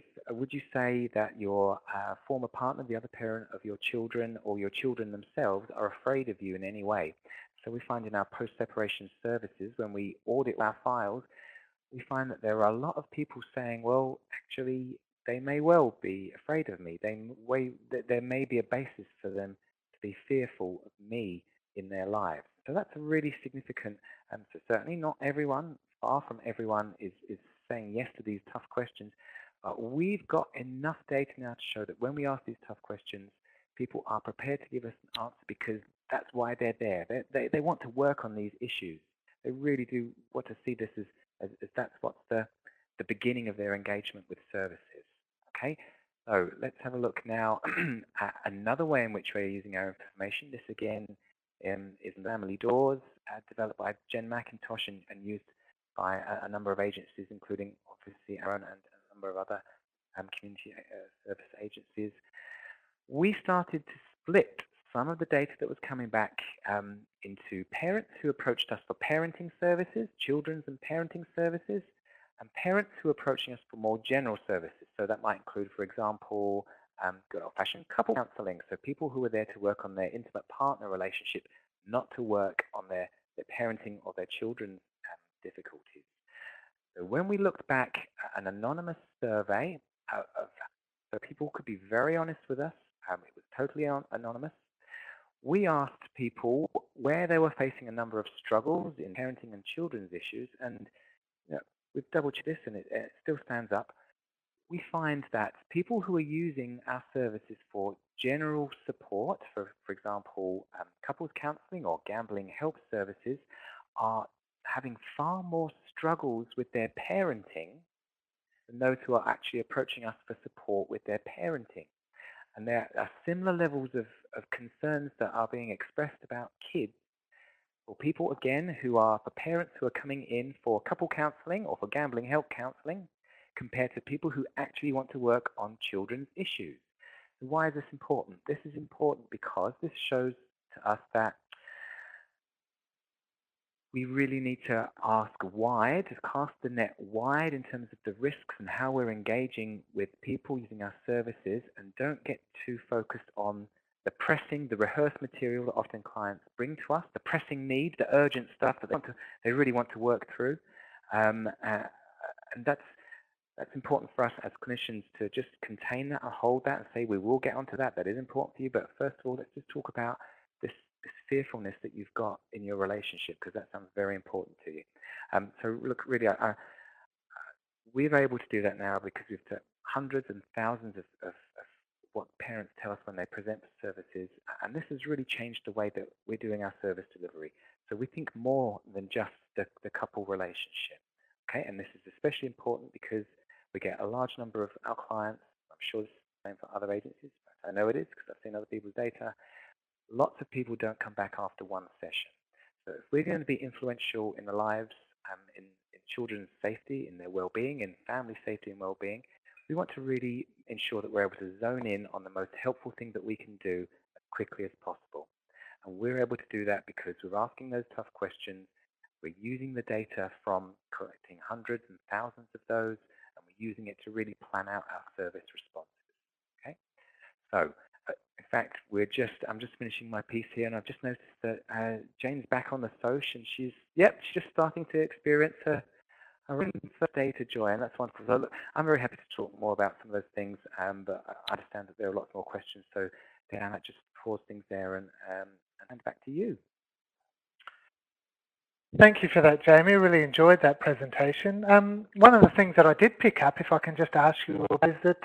say that your former partner, the other parent of your children, or your children themselves are afraid of you in any way? So we find in our post-separation services, when we audit our files, we find that there are a lot of people saying, well, actually, they may well be afraid of me. There may be a basis for them to be fearful of me in their lives. So that's a really significant answer. Certainly not everyone, far from everyone is saying yes to these tough questions. But we've got enough data now to show that when we ask these tough questions, people are prepared to give us an answer because that's why they're there. They want to work on these issues. They really do want to see this as that's what's the beginning of their engagement with services. Okay, so let's have a look now at another way in which we're using our information. This again is Family DOORS, developed by Jen McIntosh and used by a number of agencies, including obviously our own and a number of other community service agencies. We started to split some of the data that was coming back into parents who approached us for parenting services, children's and parenting services, and parents who are approaching us for more general services. So that might include, for example, good old-fashioned couple counseling, so people who are there to work on their intimate partner relationship, not to work on their parenting or their children's difficulties. So when we looked back at an anonymous survey, so people could be very honest with us, it was totally anonymous. We asked people where they were facing a number of struggles in parenting and children's issues, and we've double-checked this and it still stands up. We find that people who are using our services for general support, for example, couples counseling or gambling help services, are having far more struggles with their parenting than those who are actually approaching us for support with their parenting. And there are similar levels of concerns that are being expressed about kids, or people, again, who are for parents who are coming in for couple counseling or for gambling help counseling, compared to people who actually want to work on children's issues. So why is this important? This is important because this shows to us that we really need to ask wide, cast the net wide in terms of the risks and how we're engaging with people using our services, and don't get too focused on the pressing, the rehearsed material that often clients bring to us, the pressing need, the urgent stuff that they really want to work through. And that's important for us as clinicians to just contain that or hold that and say, we will get onto that. That is important for you. But first of all, let's just talk about this fearfulness that you've got in your relationship, because that sounds very important to you. So look, really, we're able to do that now because we've done hundreds and thousands of what parents tell us when they present for services, and this has really changed the way that we're doing our service delivery. So we think more than just the couple relationship. Okay, and this is especially important because we get a large number of our clients. I'm sure this is the same for other agencies. I know it is because I've seen other people's data. Lots of people don't come back after one session. So if we're going to be influential in the lives, in children's safety, in their well-being, in family safety and well-being, we want to really ensure that we're able to zone in on the most helpful thing that we can do as quickly as possible. And we're able to do that because we're asking those tough questions. We're using the data from collecting hundreds and thousands of those, and we're using it to really plan out our service responses. Okay? So, in fact, I'm just finishing my piece here, and I've just noticed that Jane's back on the SOCH, and she's just starting to experience her first data joy, and that's wonderful. So I'm very happy to talk more about some of those things, but I understand that there are lots more questions. So, Dan, I just pause things there and hand back to you. Thank you for that, Jamie. Really enjoyed that presentation. One of the things that I did pick up, if I can just ask you, is that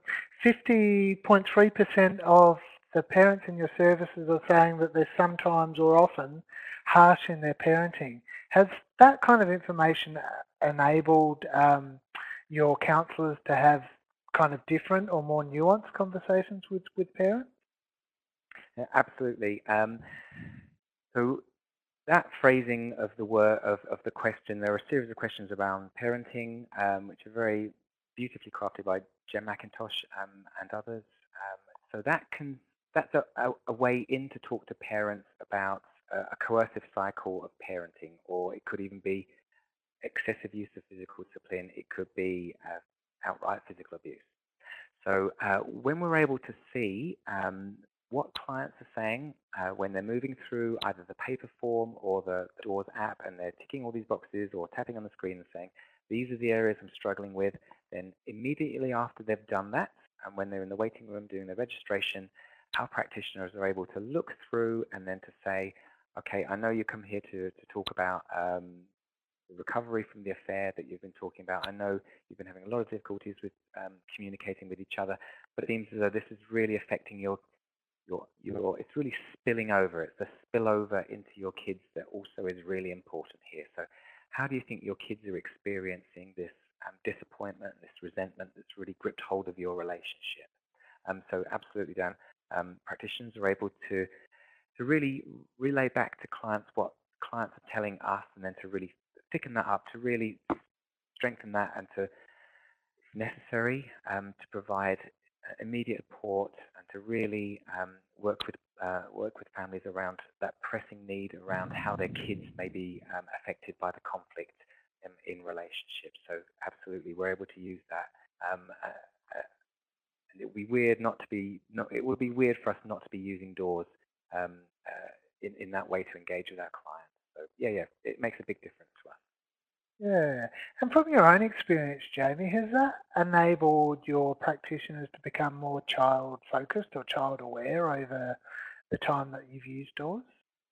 50.3% of the parents in your services are saying that they're sometimes or often harsh in their parenting. Has that kind of information enabled your counsellors to have kind of different or more nuanced conversations with parents? Yeah, absolutely. So that phrasing of the word of the question, there are a series of questions around parenting, which are very beautifully crafted by Jen McIntosh and others. So that's a way in to talk to parents about a coercive cycle of parenting, or it could even be excessive use of physical discipline. It could be outright physical abuse. So when we're able to see what clients are saying when they're moving through either the paper form or the DOORS app, and they're ticking all these boxes or tapping on the screen and saying, these are the areas I'm struggling with, then immediately after they've done that, and when they're in the waiting room doing their registration, our practitioners are able to look through and then to say, okay, I know you come here to talk about the recovery from the affair that you've been talking about. I know you've been having a lot of difficulties with communicating with each other, but it seems as though this is really affecting it's really spilling over. It's the spillover into your kids that also is really important here. So how do you think your kids are experiencing this disappointment, this resentment that's really gripped hold of your relationship? So absolutely, Dan, practitioners are able to really relay back to clients what clients are telling us, and then to really thicken that up, to really strengthen that, and to, if necessary, to provide immediate support and to really work with families around that pressing need around how their kids may be affected by the conflict in relationships. So absolutely, we're able to use that. And it would be weird it would be weird for us not to be using DOORS in that way to engage with our clients. So yeah, it makes a big difference to us. Yeah, and from your own experience, Jamie, has that enabled your practitioners to become more child-focused or child-aware over the time that you've used DOORS?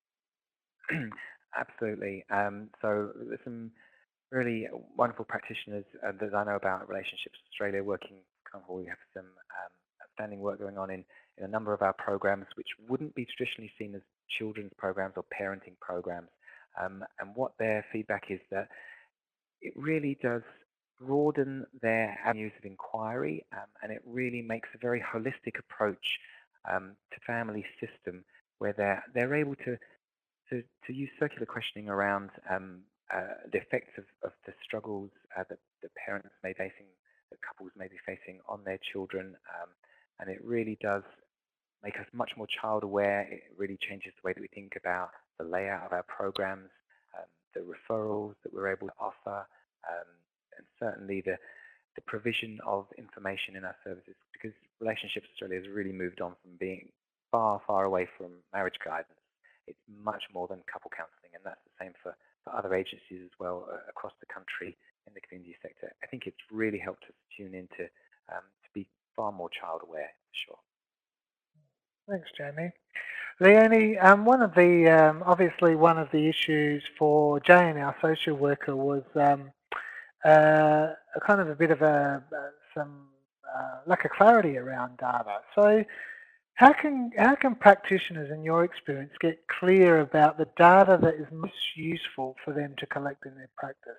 Absolutely. So there's some really wonderful practitioners that I know about Relationships Australia working. For example, we have some outstanding work going on in a number of our programs, which wouldn't be traditionally seen as children's programs or parenting programs. And what their feedback is that it really does broaden their avenues of inquiry, and it really makes a very holistic approach to family system, where they're able to use circular questioning around the effects of the struggles that the parents may be facing, that couples may be facing on their children, and it really does make us much more child aware. It really changes the way that we think about the layout of our programs, the referrals that we're able to offer, and certainly the provision of information in our services, because Relationships Australia has really moved on from being far, far away from marriage guidance. It's much more than couple counselling, and that's the same for other agencies as well across the country in the community sector. I think it's really helped us tune into to be far more child aware, for sure. Thanks, Jamie. Leonie, obviously one of the issues for Jane, our social worker, was a kind of a bit of some lack of clarity around data. So how can practitioners, in your experience, get clear about the data that is most useful for them to collect in their practice?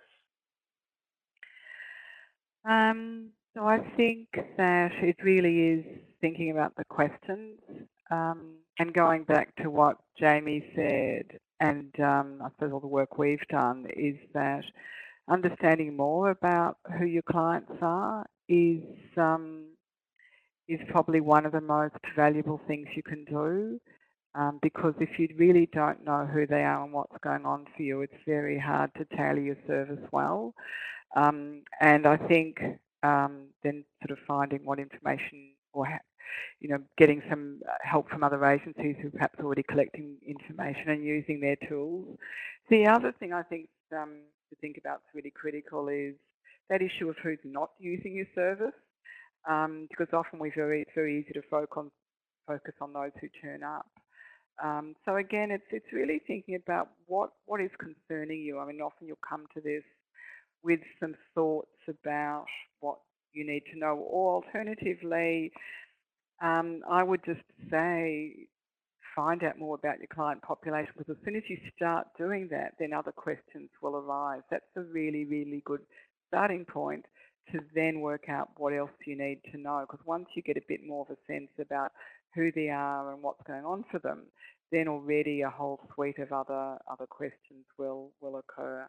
So I think that it really is thinking about the questions and going back to what Jamie said, and I suppose all the work we've done is that understanding more about who your clients are is probably one of the most valuable things you can do. Because if you really don't know who they are and what's going on for you, it's very hard to tailor your service well. And I think then sort of finding what information or getting some help from other agencies who are perhaps already collecting information and using their tools. The other thing I think to think about is really critical is that issue of who's not using your service, because often it's very easy to focus on those who turn up. So again, it's really thinking about what is concerning you. I mean, often you'll come to this with some thoughts about what you need to know, or alternatively, I would just say find out more about your client population, because as soon as you start doing that, then other questions will arise. That's a really, really good starting point to then work out what else you need to know, because once you get a bit more of a sense about who they are and what's going on for them, then already a whole suite of other questions will occur.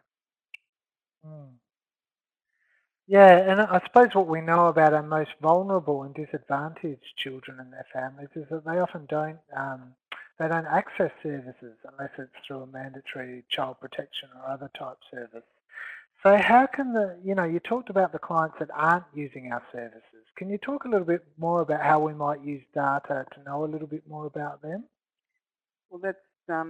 Yeah, and I suppose what we know about our most vulnerable and disadvantaged children and their families is that they often don't access services unless it's through a mandatory child protection or other type service. So how can you talked about the clients that aren't using our services. Can you talk a little bit more about how we might use data to know a little bit more about them? Well, that's,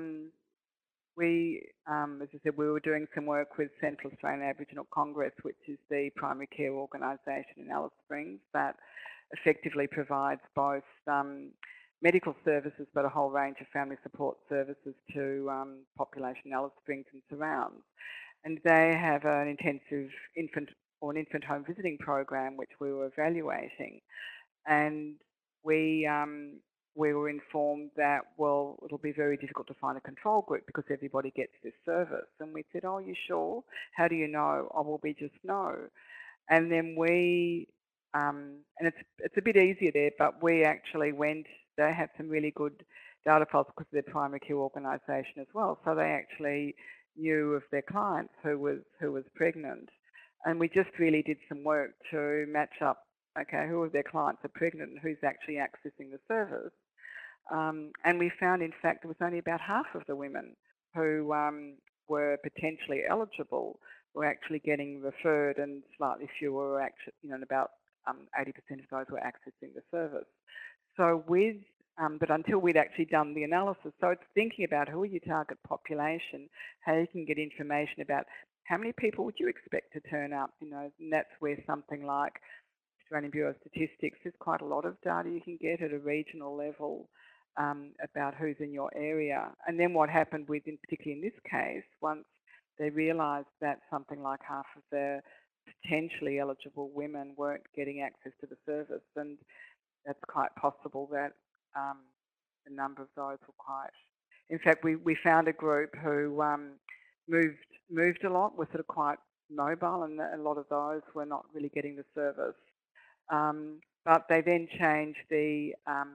as I said, we were doing some work with Central Australian Aboriginal Congress, which is the primary care organisation in Alice Springs that effectively provides both medical services but a whole range of family support services to population in Alice Springs and surrounds. And they have an intensive infant home visiting program which we were evaluating, and we were informed that, well, it'll be very difficult to find a control group because everybody gets this service. And we said, oh, you sure? How do you know? Oh, well, we just know. And then and it's a bit easier there, but we actually they have some really good data files because of their primary care organisation as well. So they actually knew of their clients who was pregnant. And we just really did some work to match up, okay, who of their clients are pregnant and who's actually accessing the service. And we found, in fact, there was only about half of the women who were potentially eligible were actually getting referred, and slightly fewer were actually, and about 80% of those were accessing the service. So but until we'd actually done the analysis, so it's thinking about who are your target population, how you can get information about how many people would you expect to turn up, and that's where something like Australian Bureau of Statistics, there's quite a lot of data you can get at a regional level about who's in your area. And then what happened particularly in this case, once they realised that something like half of the potentially eligible women weren't getting access to the service, and that's quite possible that a number of those were quite... In fact, we found a group who moved a lot, were sort of quite mobile, and a lot of those were not really getting the service. But they then changed the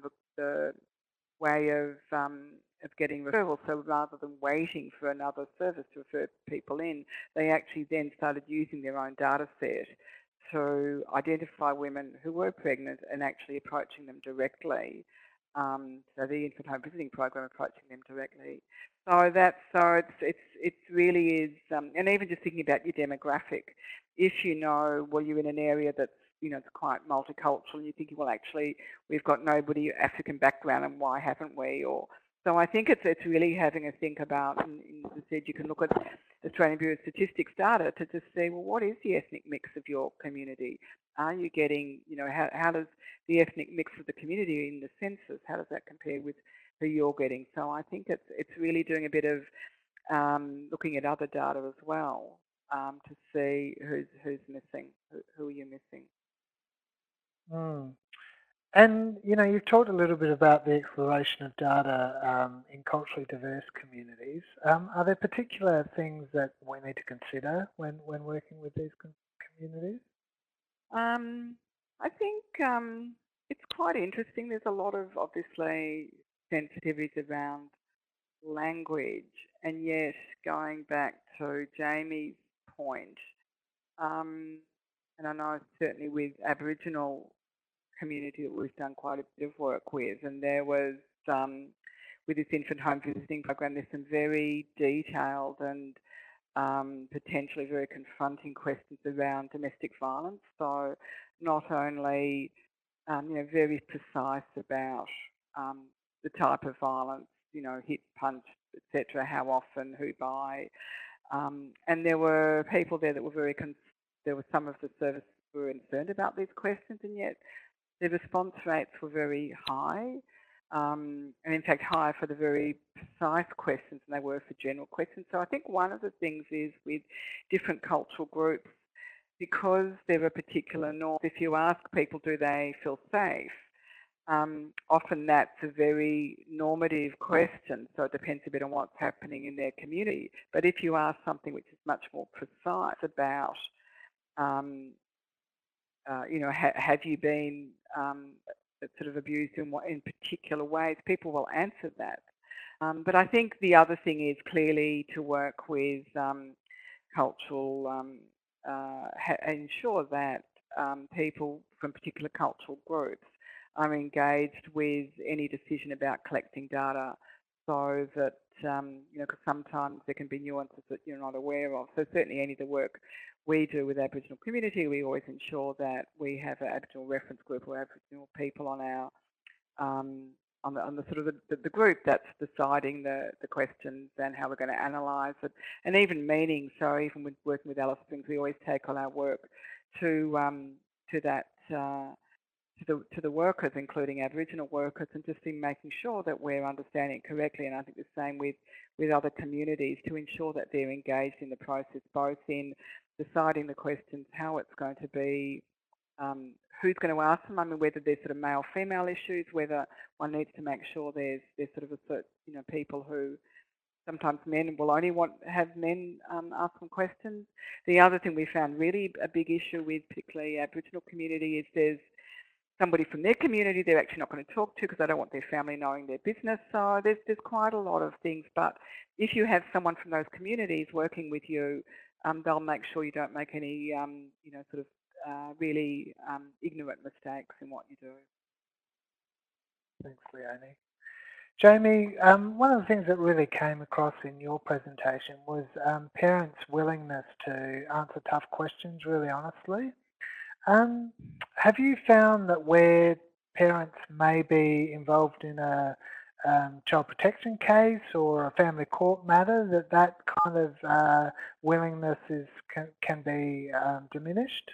way of getting referrals. So rather than waiting for another service to refer people in, they actually then started using their own data set to identify women who were pregnant and actually approaching them directly. So the infant home visiting program approaching them directly. So it really is, and even just thinking about your demographic, if well, you're in an area that's it's quite multicultural, and you're thinking, well, actually, we've got nobody African background, and why haven't we? So I think it's really having a think about, and as I said, you can look at Australian Bureau of Statistics data to just see, well, what is the ethnic mix of your community? Are you getting, how does the ethnic mix of the community in the census, how does that compare with who you're getting? So I think it's really doing a bit of looking at other data as well to see who's missing, who are you missing. And, you've talked a little bit about the exploration of data in culturally diverse communities. Are there particular things that we need to consider when working with these communities? I think it's quite interesting. There's a lot of, obviously, sensitivities around language, and yet going back to Jamie's point, and I know certainly with Aboriginal community that we've done quite a bit of work with, and there was with this infant home visiting program, there's some very detailed and potentially very confronting questions around domestic violence. So not only very precise about the type of violence, hit, punch, etc., how often, who by, and there were people there that were there were some of the services who were concerned about these questions, and yet the response rates were very high, and in fact higher for the very precise questions than they were for general questions. So I think one of the things is with different cultural groups, because there are particular norms, if you ask people, do they feel safe? Often that's a very normative question, so it depends a bit on what's happening in their community. But if you ask something which is much more precise about, have you been sort of abused in particular ways, people will answer that. But I think the other thing is clearly to work with cultural, ensure that people from particular cultural groups are engaged with any decision about collecting data, so that, because sometimes there can be nuances that you're not aware of. So certainly any of the work we do with Aboriginal community, we always ensure that we have an Aboriginal reference group or Aboriginal people on our on the sort of the group that's deciding the questions and how we're going to analyse it, and even meaning. So even with working with Alice Springs, we always take on our work to that to the workers, including Aboriginal workers, and just in making sure that we're understanding it correctly. And I think the same with other communities, to ensure that they're engaged in the process, both in deciding the questions, how it's going to be, who's going to ask them. I mean, whether there's sort of male-female issues, whether one needs to make sure there's sort of a certain, people who sometimes men will only have men ask them questions. The other thing we found really a big issue with particularly Aboriginal community is there's somebody from their community they're actually not going to talk to because they don't want their family knowing their business. So there's quite a lot of things. But if you have someone from those communities working with you, they'll make sure you don't make any, sort of really ignorant mistakes in what you do. Thanks, Leonie. Jamie, one of the things that really came across in your presentation was parents' willingness to answer tough questions really honestly. Have you found that where parents may be involved in a child protection case or a family court matter, that kind of willingness can be diminished?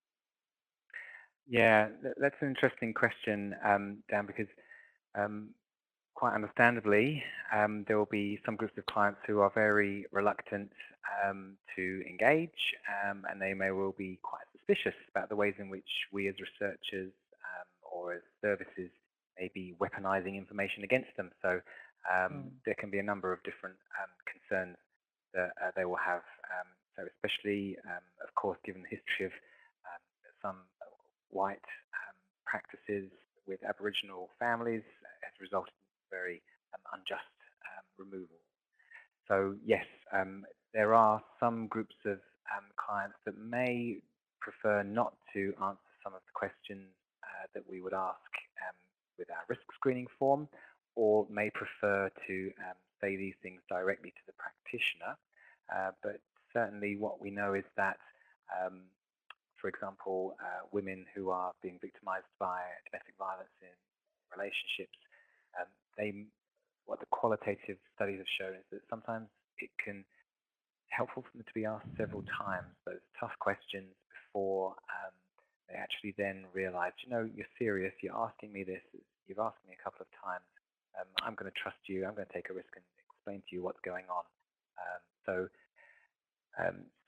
Yeah, that's an interesting question, Dan, because quite understandably, there will be some groups of clients who are very reluctant to engage, and they may well be quite suspicious about the ways in which we as researchers or as services may be weaponizing information against them. So there can be a number of different concerns that they will have. So especially, of course, given the history of some white practices with Aboriginal families, has resulted in very unjust removal. So yes, there are some groups of clients that may prefer not to answer some of the questions that we would ask with our risk screening form, or may prefer to say these things directly to the practitioner. But certainly what we know is that, for example, women who are being victimized by domestic violence in relationships, what the qualitative studies have shown is that sometimes it can be helpful for them to be asked several times, those tough questions, before they actually then realize, you're serious, you're asking me this, you've asked me a couple of times, I'm going to trust you, I'm going to take a risk and explain to you what's going on. So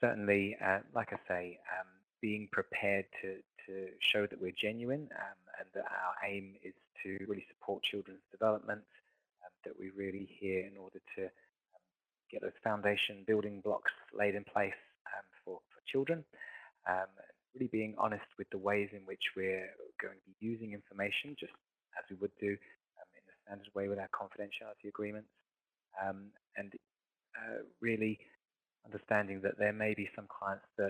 certainly, like I say, being prepared to show that we're genuine and that our aim is to really support children's development, that we really here in order to get those foundation building blocks laid in place for children. Really being honest with the ways in which we're going to be using information, just as we would do in the standard way with our confidentiality agreements, and really understanding that there may be some clients that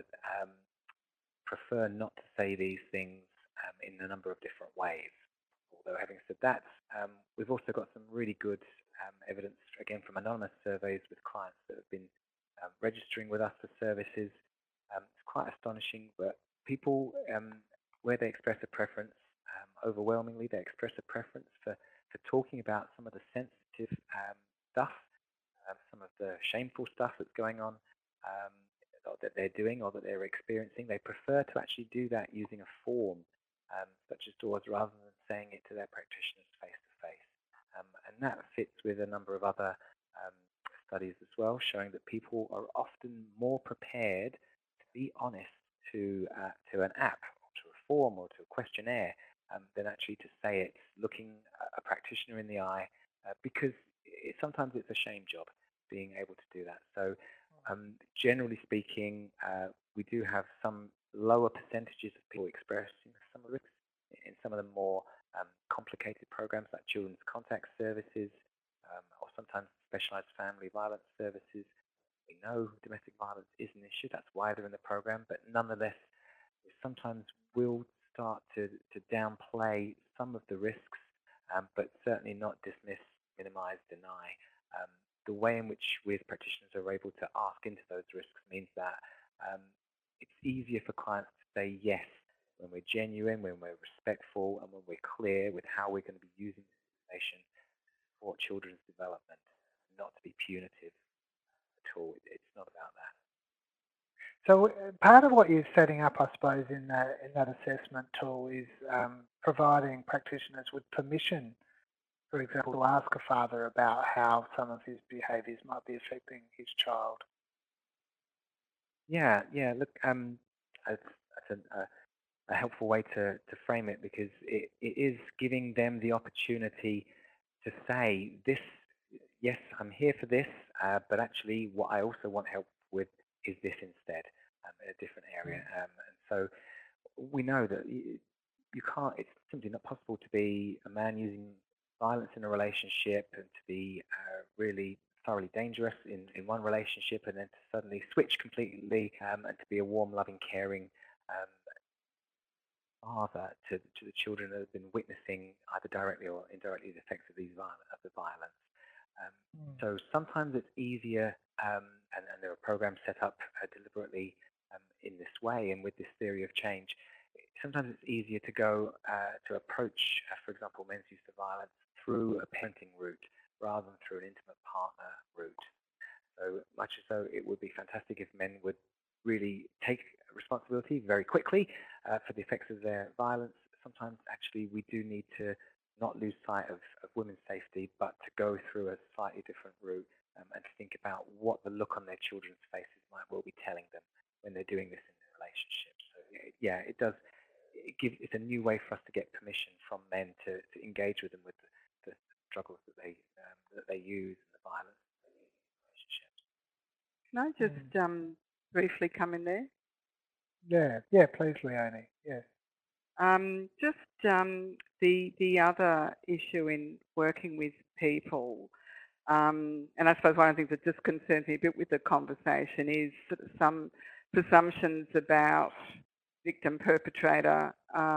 prefer not to say these things in a number of different ways. Although having said that, we've also got some really good evidence, again, from anonymous surveys with clients that have been registering with us for services. It's quite astonishing, but people, where they express a preference, overwhelmingly they express a preference for talking about some of the sensitive stuff, some of the shameful stuff that's going on, that they're doing or that they're experiencing. They prefer to actually do that using a form such as DAWS rather than saying it to their practitioners face to face. And that fits with a number of other studies as well, showing that people are often more prepared to be honest to an app or to a form or to a questionnaire than actually to say it looking a practitioner in the eye, because sometimes it's a shame job being able to do that. So generally speaking, we do have some lower percentages of people expressing some of this in some of the more complicated programs like children's contact services or sometimes specialized family violence services. We know domestic violence is an issue, that's why they're in the program, but nonetheless, we sometimes will start to downplay some of the risks, but certainly not dismiss, minimize, deny. The way in which we as practitioners are able to ask into those risks means that it's easier for clients to say yes when we're genuine, when we're respectful, and when we're clear with how we're going to be using this information for children's development, not to be punitive at all. It's not about that. So part of what you're setting up, I suppose, in that assessment tool is providing practitioners with permission, for example, to ask a father about how some of his behaviours might be affecting his child. Yeah. Look, that's a helpful way to frame it, because it is giving them the opportunity to say, this, yes, I'm here for this, but actually what I also want help with is this instead, in a different area. And so we know that you can't, it's simply not possible to be a man using violence in a relationship and to be really thoroughly dangerous in one relationship and then to suddenly switch completely and to be a warm, loving, caring father to the children that have been witnessing either directly or indirectly the effects of the violence. So sometimes it's easier, and there are programs set up deliberately in this way and with this theory of change. Sometimes it's easier to go to approach, for example, men's use of violence through a parenting route rather than through an intimate partner route. So much as though it would be fantastic if men would really take responsibility very quickly for the effects of their violence, sometimes actually we do need to not lose sight of women's safety, but to go through a slightly different route and to think about what the look on their children's faces might well be telling them when they're doing this in their relationships. So yeah, it does. It's a new way for us to get permission from men to engage with them with the struggles that they use and the violence that they use in relationships. Can I just briefly come in there? Yeah, please, Leonie. Yeah. Just the other issue in working with people, and I suppose one of the things that just concerns me a bit with the conversation is sort of some presumptions about victim perpetrator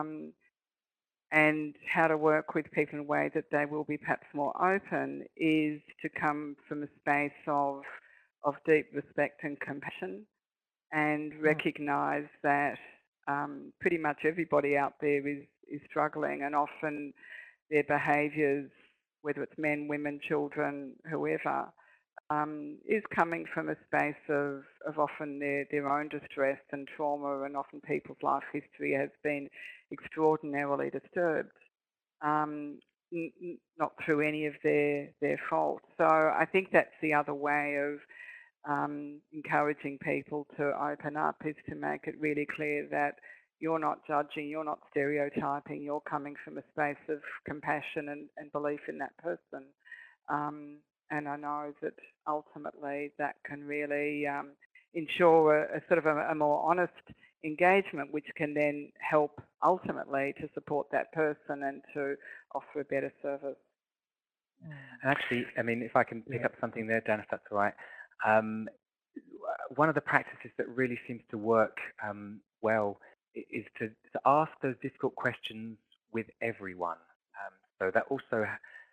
and how to work with people in a way that they will be perhaps more open, is to come from a space of deep respect and compassion and recognise that pretty much everybody out there is struggling, and often their behaviours, whether it's men, women, children, whoever, is coming from a space of often their own distress and trauma, and often people's life history has been extraordinarily disturbed, not through any of their fault. So I think that's the other way of encouraging people to open up, is to make it really clear that you're not judging, you're not stereotyping, you're coming from a space of compassion and belief in that person. And I know that ultimately that can really ensure a sort of a more honest engagement, which can then help ultimately to support that person and to offer a better service. And actually, I mean, if I can pick up something there, Dan, if that's all right. One of the practices that really seems to work well is to ask those difficult questions with everyone. So that also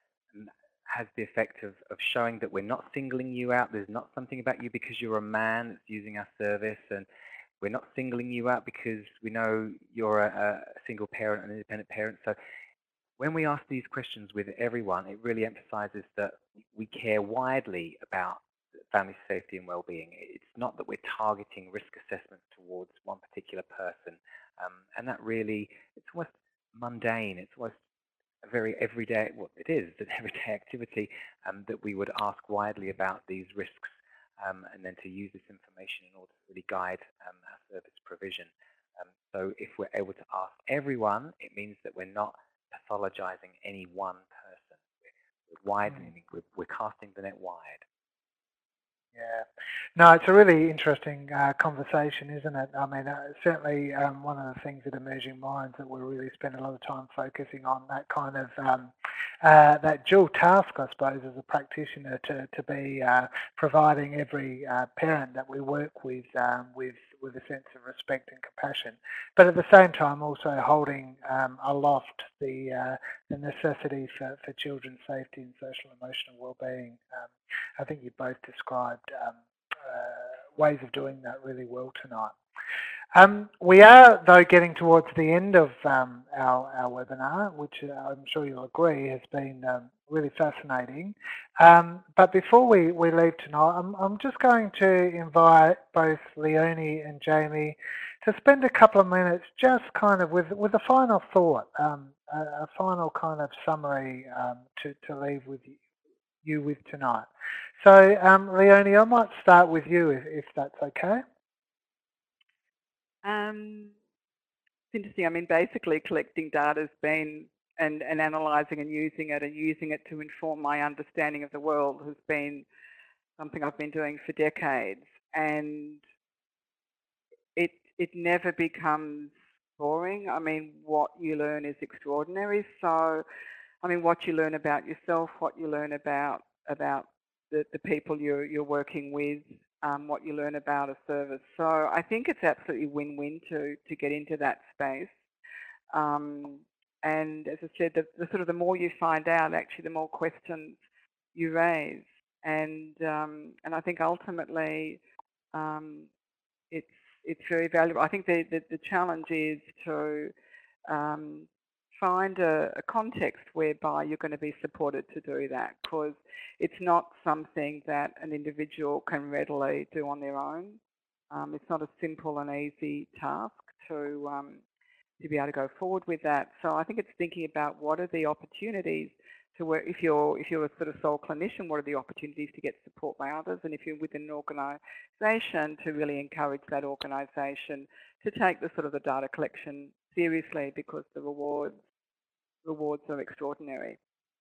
has the effect of showing that we're not singling you out. There's not something about you because you're a man that's using our service, and we're not singling you out because we know you're a single parent, an independent parent. So when we ask these questions with everyone, it really emphasizes that we care widely about family safety and well-being. It's not that we're targeting risk assessments towards one particular person. And that really, it's almost mundane. It's almost a very everyday, well, it is an everyday activity that we would ask widely about these risks and then to use this information in order to really guide our service provision. So if we're able to ask everyone, it means that we're not pathologizing any one person. We're widening, we're casting the net wide. Yeah, no, it's a really interesting conversation, isn't it? I mean, certainly one of the things at Emerging Minds that we really spend a lot of time focusing on, that kind of that dual task, I suppose, as a practitioner to be providing every parent that we work with a sense of respect and compassion, but at the same time also holding aloft the necessity for children's safety and social and emotional well-being. I think you both described ways of doing that really well tonight. We are, though, getting towards the end of our webinar, which I'm sure you'll agree has been really fascinating. But before we leave tonight, I'm just going to invite both Leonie and Jamie to spend a couple of minutes just kind of with a final thought, a final kind of summary to leave with you with tonight. So, Leonie, I might start with you if that's okay. It's interesting. I mean, basically collecting data has been and analysing and using it to inform my understanding of the world has been something I've been doing for decades, and it never becomes boring. I mean, what you learn is extraordinary. So, I mean, what you learn about yourself, what you learn about the people you're working with, what you learn about a service. So I think it's absolutely win-win to get into that space. And as I said, the sort of the more you find out, actually, the more questions you raise. And I think ultimately it's very valuable. I think the challenge is to find a context whereby you're going to be supported to do that, because it's not something that an individual can readily do on their own. It's not a simple and easy task to be able to go forward with that. So I think it's thinking about what are the opportunities to work. If you're a sort of sole clinician, what are the opportunities to get support by others? And if you're within an organisation, to really encourage that organisation to take the sort of the data collection seriously, because the rewards are extraordinary.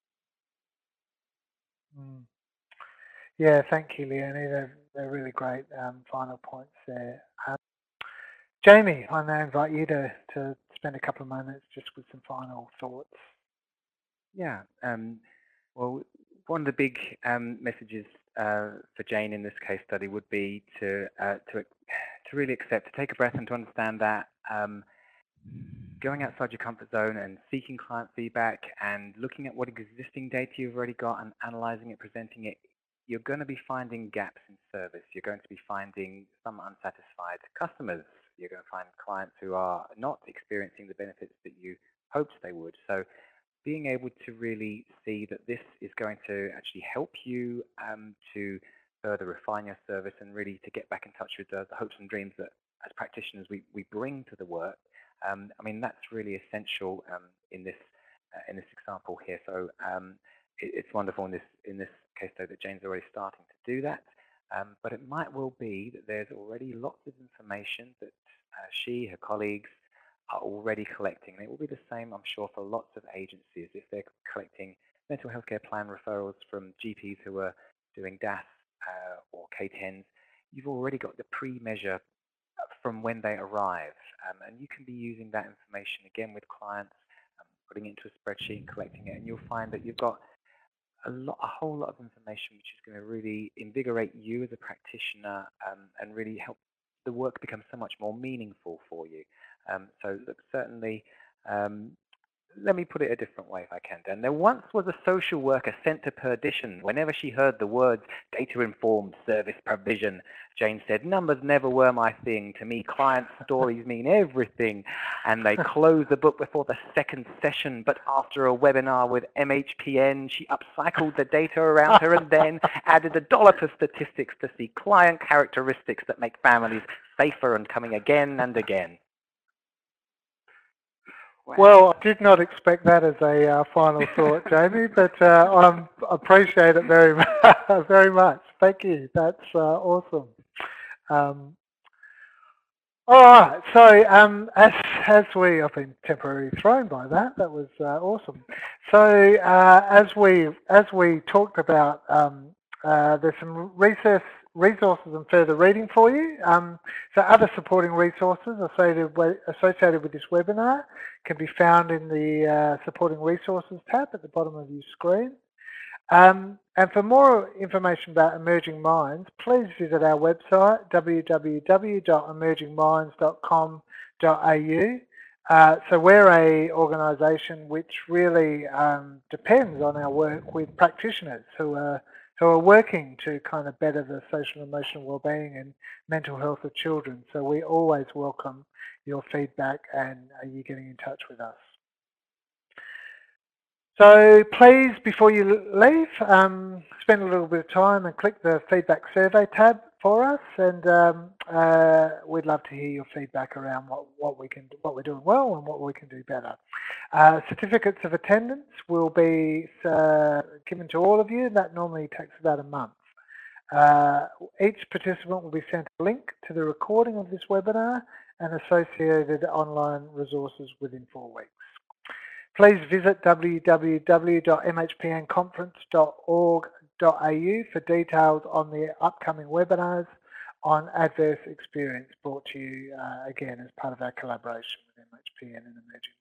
Yeah, thank you, Leonie. They're really great final points there. Jamie, I now invite you to spend a couple of moments just with some final thoughts. Yeah. Well, one of the big messages for Jane in this case study would be to really accept, to take a breath and to understand that going outside your comfort zone and seeking client feedback and looking at what existing data you've already got and analysing it, presenting it, you're going to be finding gaps in service. You're going to be finding some unsatisfied customers. You're going to find clients who are not experiencing the benefits that you hoped they would. So being able to really see that this is going to actually help you to further refine your service and really to get back in touch with the hopes and dreams that as practitioners we bring to the work. I mean, that's really essential in this example here. So it's wonderful in this case study that Jane's already starting to do that. But it might well be that there's already lots of information that she, her colleagues, are already collecting. And it will be the same, I'm sure, for lots of agencies if they're collecting mental health care plan referrals from GPs who are doing DAS or K10s. You've already got the pre-measure from when they arrive, and you can be using that information again with clients, putting it into a spreadsheet and collecting it, and you'll find that you've got a whole lot of information which is going to really invigorate you as a practitioner and really help the work become so much more meaningful for you. So look, certainly, let me put it a different way if I can, Dan. There once was a social worker sent to perdition whenever she heard the words data-informed service provision. Jane said, numbers never were my thing. To me, client stories mean everything. And they closed the book before the second session. But after a webinar with MHPN, she upcycled the data around her and then added $1 to statistics to see client characteristics that make families safer and coming again and again. Wow. Well, I did not expect that as a final thought, Jamie, but I appreciate it very, very much. Thank you. That's awesome. All right. So I've been temporarily thrown by that. That was awesome. So as we talked about, there's some resources and further reading for you. So other supporting resources associated with this webinar can be found in the supporting resources tab at the bottom of your screen. And for more information about Emerging Minds, please visit our website, www.emergingminds.com.au. So we're an organisation which really depends on our work with practitioners who are working to kind of better the social and emotional wellbeing and mental health of children. So we always welcome your feedback and you getting in touch with us. So please, before you leave, spend a little bit of time and click the feedback survey tab for us, and we'd love to hear your feedback around what we're doing well and what we can do better. Certificates of attendance will be given to all of you. That normally takes about a month. Each participant will be sent a link to the recording of this webinar and associated online resources within 4 weeks. Please visit www.mhpnconference.org.au for details on the upcoming webinars on adverse experience, brought to you again as part of our collaboration with MHPN and Emerging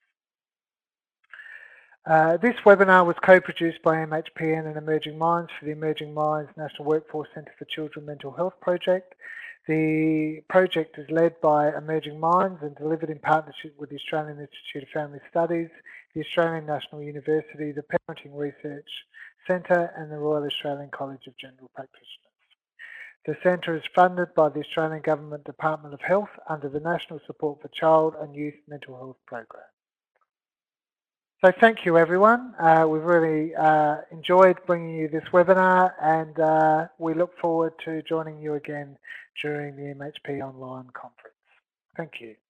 Minds. This webinar was co-produced by MHPN and Emerging Minds for the Emerging Minds National Workforce Centre for Children Mental Health project. The project is led by Emerging Minds and delivered in partnership with the Australian Institute of Family Studies, the Australian National University, the Parenting Research Centre and the Royal Australian College of General Practitioners. The centre is funded by the Australian Government Department of Health under the National Support for Child and Youth Mental Health Program. So thank you everyone. We've really enjoyed bringing you this webinar, and we look forward to joining you again during the MHP online conference. Thank you.